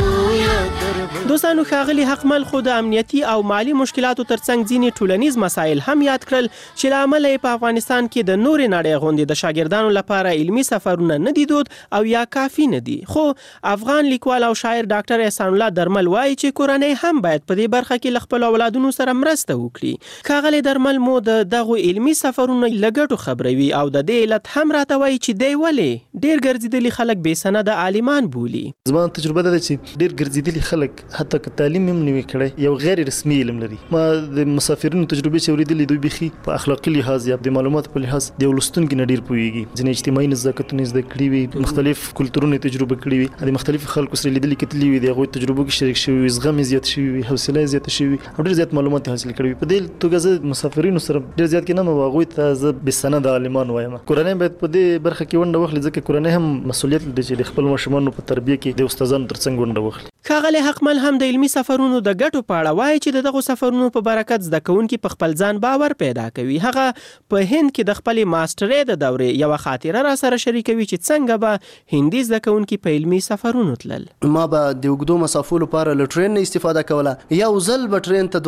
دوستانو ښاغلي حقمل خو د امنیتي او مالی مشکلاتو ترڅنګ ځینې ټولنیز مسایل هم یاد کړل چې له امله په افغانستان کې د نورې نړۍ غوندې د شاګردانو لپاره علمي سفرونه نه دي دود او یا کافي نه دي خو افغان لیکوال او شاعر ډاکټر احسان الله درمل وایي چې کورنۍ هم باید په دې برخه کې له خپلو اولادونو سره مرسته وکړي ښاغلي درمل مو د دغو علمي سفرونو له ګټو خبروي او د دې علت هم راته وایي چې دی ولې ډېر ګرځېدلي خلک بې سنده عالمان بولي زما تجربه ده چې ډېر ګرځېدلي خلک حتی که تعلیم هم نه وي کړی یو غیر رسمي علم لري ما د مسافرینو تجربې چې اورېدلې دوی بيخي په اخلاقي لحاظ یا د معلوماتو په لحاظ د ولستونکو نه ډېر پوهېږي ځینې اجتماعي نزاکتونه زده کړي وي مختلف کلتورونه تجربه کړي وي د مختلفو خلکو سره لیدلي کتلي وي د هغوی تجربو کې شریک شوي وي زغم زیات شوي وي حوصله زیاته شوي او ډېر زیات معلومات حاصل کړي وي په دې توګه زه مسافرینو سره ډېر زیات کې نه هغوی ته زه بېسنده عالمان وایم کورنۍ باید په دې برخه کې ونډه واخلي ځکه کورنۍ هم مسؤلیت لري چې د خپل ماشومانو په تربیه کې د استادانو ترڅنګ ونډه واخلي ښاغلی حقمل هم د علمي سفرونو د ګټو په اړه وایي چې دغه سفرونو په برکت زده کوونکي په خپل ځان باور پیدا کوي هغه په هند کې د خپلې ماسترۍ د دورې یوه خاطره را سره شریکوي چې څنګه به هندي زده کوونکي په علمي سفرونو تلل ما به د اوږدو مسافو لپاره له ټرین نه استفاده کوله یو ځل به ټرین ته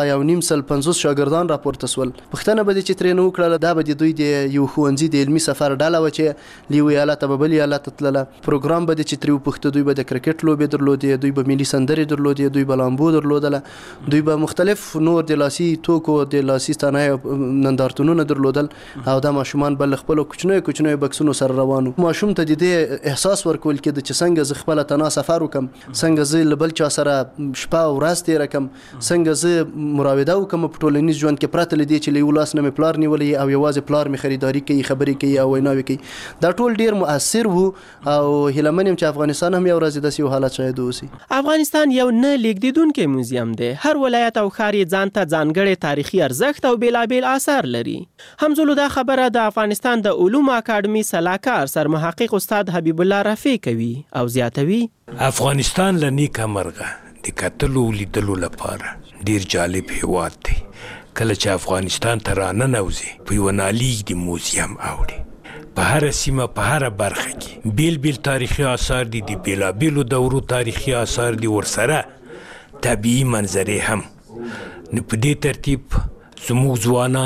250 شاګردان راپورته سول پوښتنه به دي چې ترې نه وکړله دا به د دوی د یو ښوونځي د علمي سفر ډله وه چې له یوې ایالته به بل ایالت ته تلله پروګرام به دي چې ترې وپوښته دوی به د کرکټ لوبې درلودې دوی به ملي سندرې درلودې دوی به لامبو درلودله دوی به مختلف نور د لاسي توکو د لاسي صنایعو نندارتونونه درلودل او دا ماشومان بل خپلو کوچنیو بکسونو سره روانو ماشوم ته د دې احساس ورکول کېده چې څنګه زه خپله تنها سفر وکم څنګه زه له بل چا سره شپه او ورځ تېره کم څنګه زه مراوده وکم په ټولنیز ژوند کې پرته له دې چې له یو لاس نه مې پلار نیولی او یوازې پلار مې خریداري کوي خبرې کوي او ویناوې کوي دا ټول ډېر مؤثر وو او هیله من یم چې افغانستان هم یو ورځ داسې یو حالت شاید اوسي افغانستان یو نه لیږدېدونکی موزیم دی هر ولایت او ښار یې ځان ته ځانګړی تاریخي ارزښت او بېلابېل آثار لري همزولو دا خبره د افغانستان د علومو اکاډمي سلاکار سرمحقق استاد حبیب الله رفیع کوي او زیاتوي افغانستان له نیکه مرغه د کتلو لیدلو لپاره ډیر جالب هیواد دی کله چې افغانستان ته راننوځي په یوه نالیږدي موزیم اوړي په هره سیمه په هره برخه کې بیل بیل تاریخي آثار دي د بیلابیلو دورو تاریخي آثار دي ورسره طبیعي منظرې هم نو په دې ترتیب زموږ ځوانان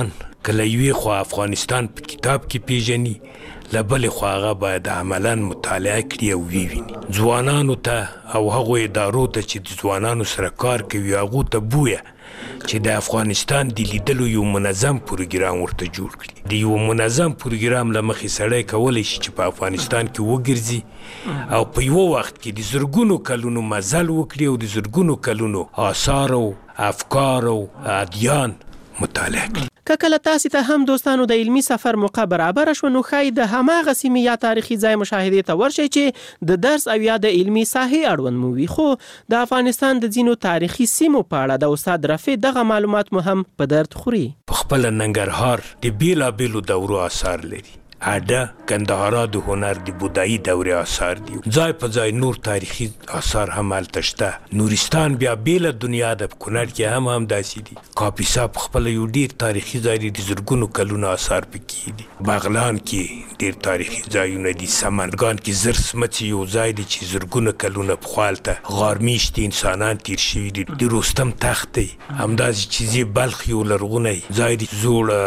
کله یوې خوا افغانستان په کتاب کې پیژني، له بلې خوا هغه باید عملاً مطالعه کړي او وویني. ځوانانو ته او هغو ادارو ته چې د ځوانانو سره کار کوي هغو ته بویه چې د افغانستان د لیدلو یو منظم پروګرام ورته جوړ کړي. د یو منظم پروګرام له مخې سړی کولی شي چې په افغانستان کې وګرځي او په یو وخت کې د زرګونو کلونو مزل وکړي او د زرګونو کلونو آثار او افکار او ادیان مطالعه کړي. که کله تاسو ته هم دوستانو د علمی سفر موقع برابر شو، نو ښایي د هماغه سیمې یا تاریخي ځای مشاهدې ته ورشئ چې د درس او یا د علمی ساحې اړوند مو وي. خو د افغانستان د ځینو تاریخي سیمو په اړه د استاد رفیع دغه معلومات مو هم په درد خوري. په خپل ننګرهار د بیلابیلو دورو آثار لري. اډه، کندهارا د هنر د بودایي دورې آثار دي. ځای په ځای نور تاریخي آثار هم هلته شته. نورستان بیا بیله دنیا د کونړ کې هم داسې دي. کاپیسا په خپله یو ډېر تاریخي ځای دی، د زرګونو کلونو آثار پکې دي. بغلان کې ډېر تاریخي ځایونه دي. سمنګان کې زر سمڅې یو ځای دی چې زرګونه کلونه پخوا هلته غارمیشتي انسانان تیر شوي دي. د رستم تخت دی. همداسې چې زی بلخ یو لرغونی ځای دی،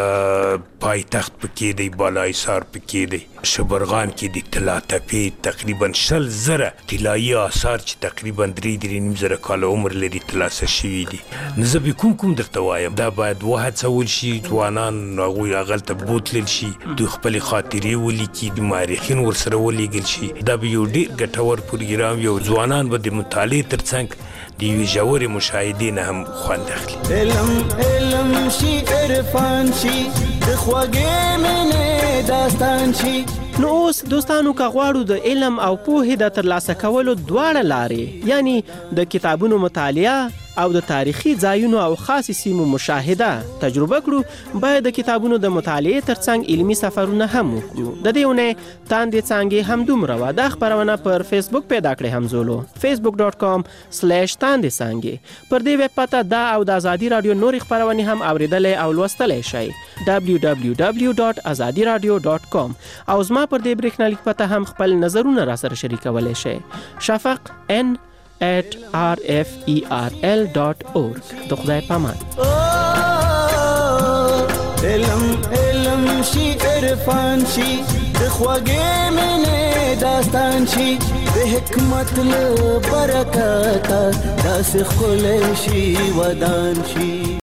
زوړ پایتخت پکې دی، بالایسار پکې دی. شبرغان کې د طلا تپې تقریبا 100,000 طلایي آثار چې تقریبا 3.5 کاله عمر لري ترلاسه شوي دي. نو زه به کوم درته وایم، دا باید وهڅول شي، ځوانان هغوی هغلته بوتلل شي، دوی خپلې خاطرې ولیکي، د مورخین ورسره ولیږل شي. دا به یو ډېر ګټور پروګرام وي او ځوانان به د مطالعې ترڅنګ د یوې ژورې مشاهدې نه هم خوند اخلي. علم شي، عرفان شي، د خوږې مینې داستان شي. نو اوس دوستانو که غواړو د علم او پوهې د ترلاسه کولو دواړه لارې، یعنی د کتابونو مطالعه او د تاریخي ځایونو او خاصې سیمو مشاهده تجربه کړو، باید د کتابونو د مطالعې ترڅنګ علمي سفرونه هم وکړو. د دې اونۍ تاندې څانګې همدومره وه. دا خپرونه پر فیسبوک پیدا کړئ همزولو، facebook.com/تاندې څانګې. پر دې ویب پته دا او د ازادي رادیو نورې خپرونې هم اوریدلی او لوستلی شئ، www.azadiradio.com. او زما پر دې برېښنالیک پته هم خپل نظرونه را سره شریکولی شئ. شفق n@rferl.org. د خدای پامان. علم شي، عرفان شي، د خوږې مینې داستان شي، د حکمت له برکته داسې ښکلی شي ودان شي.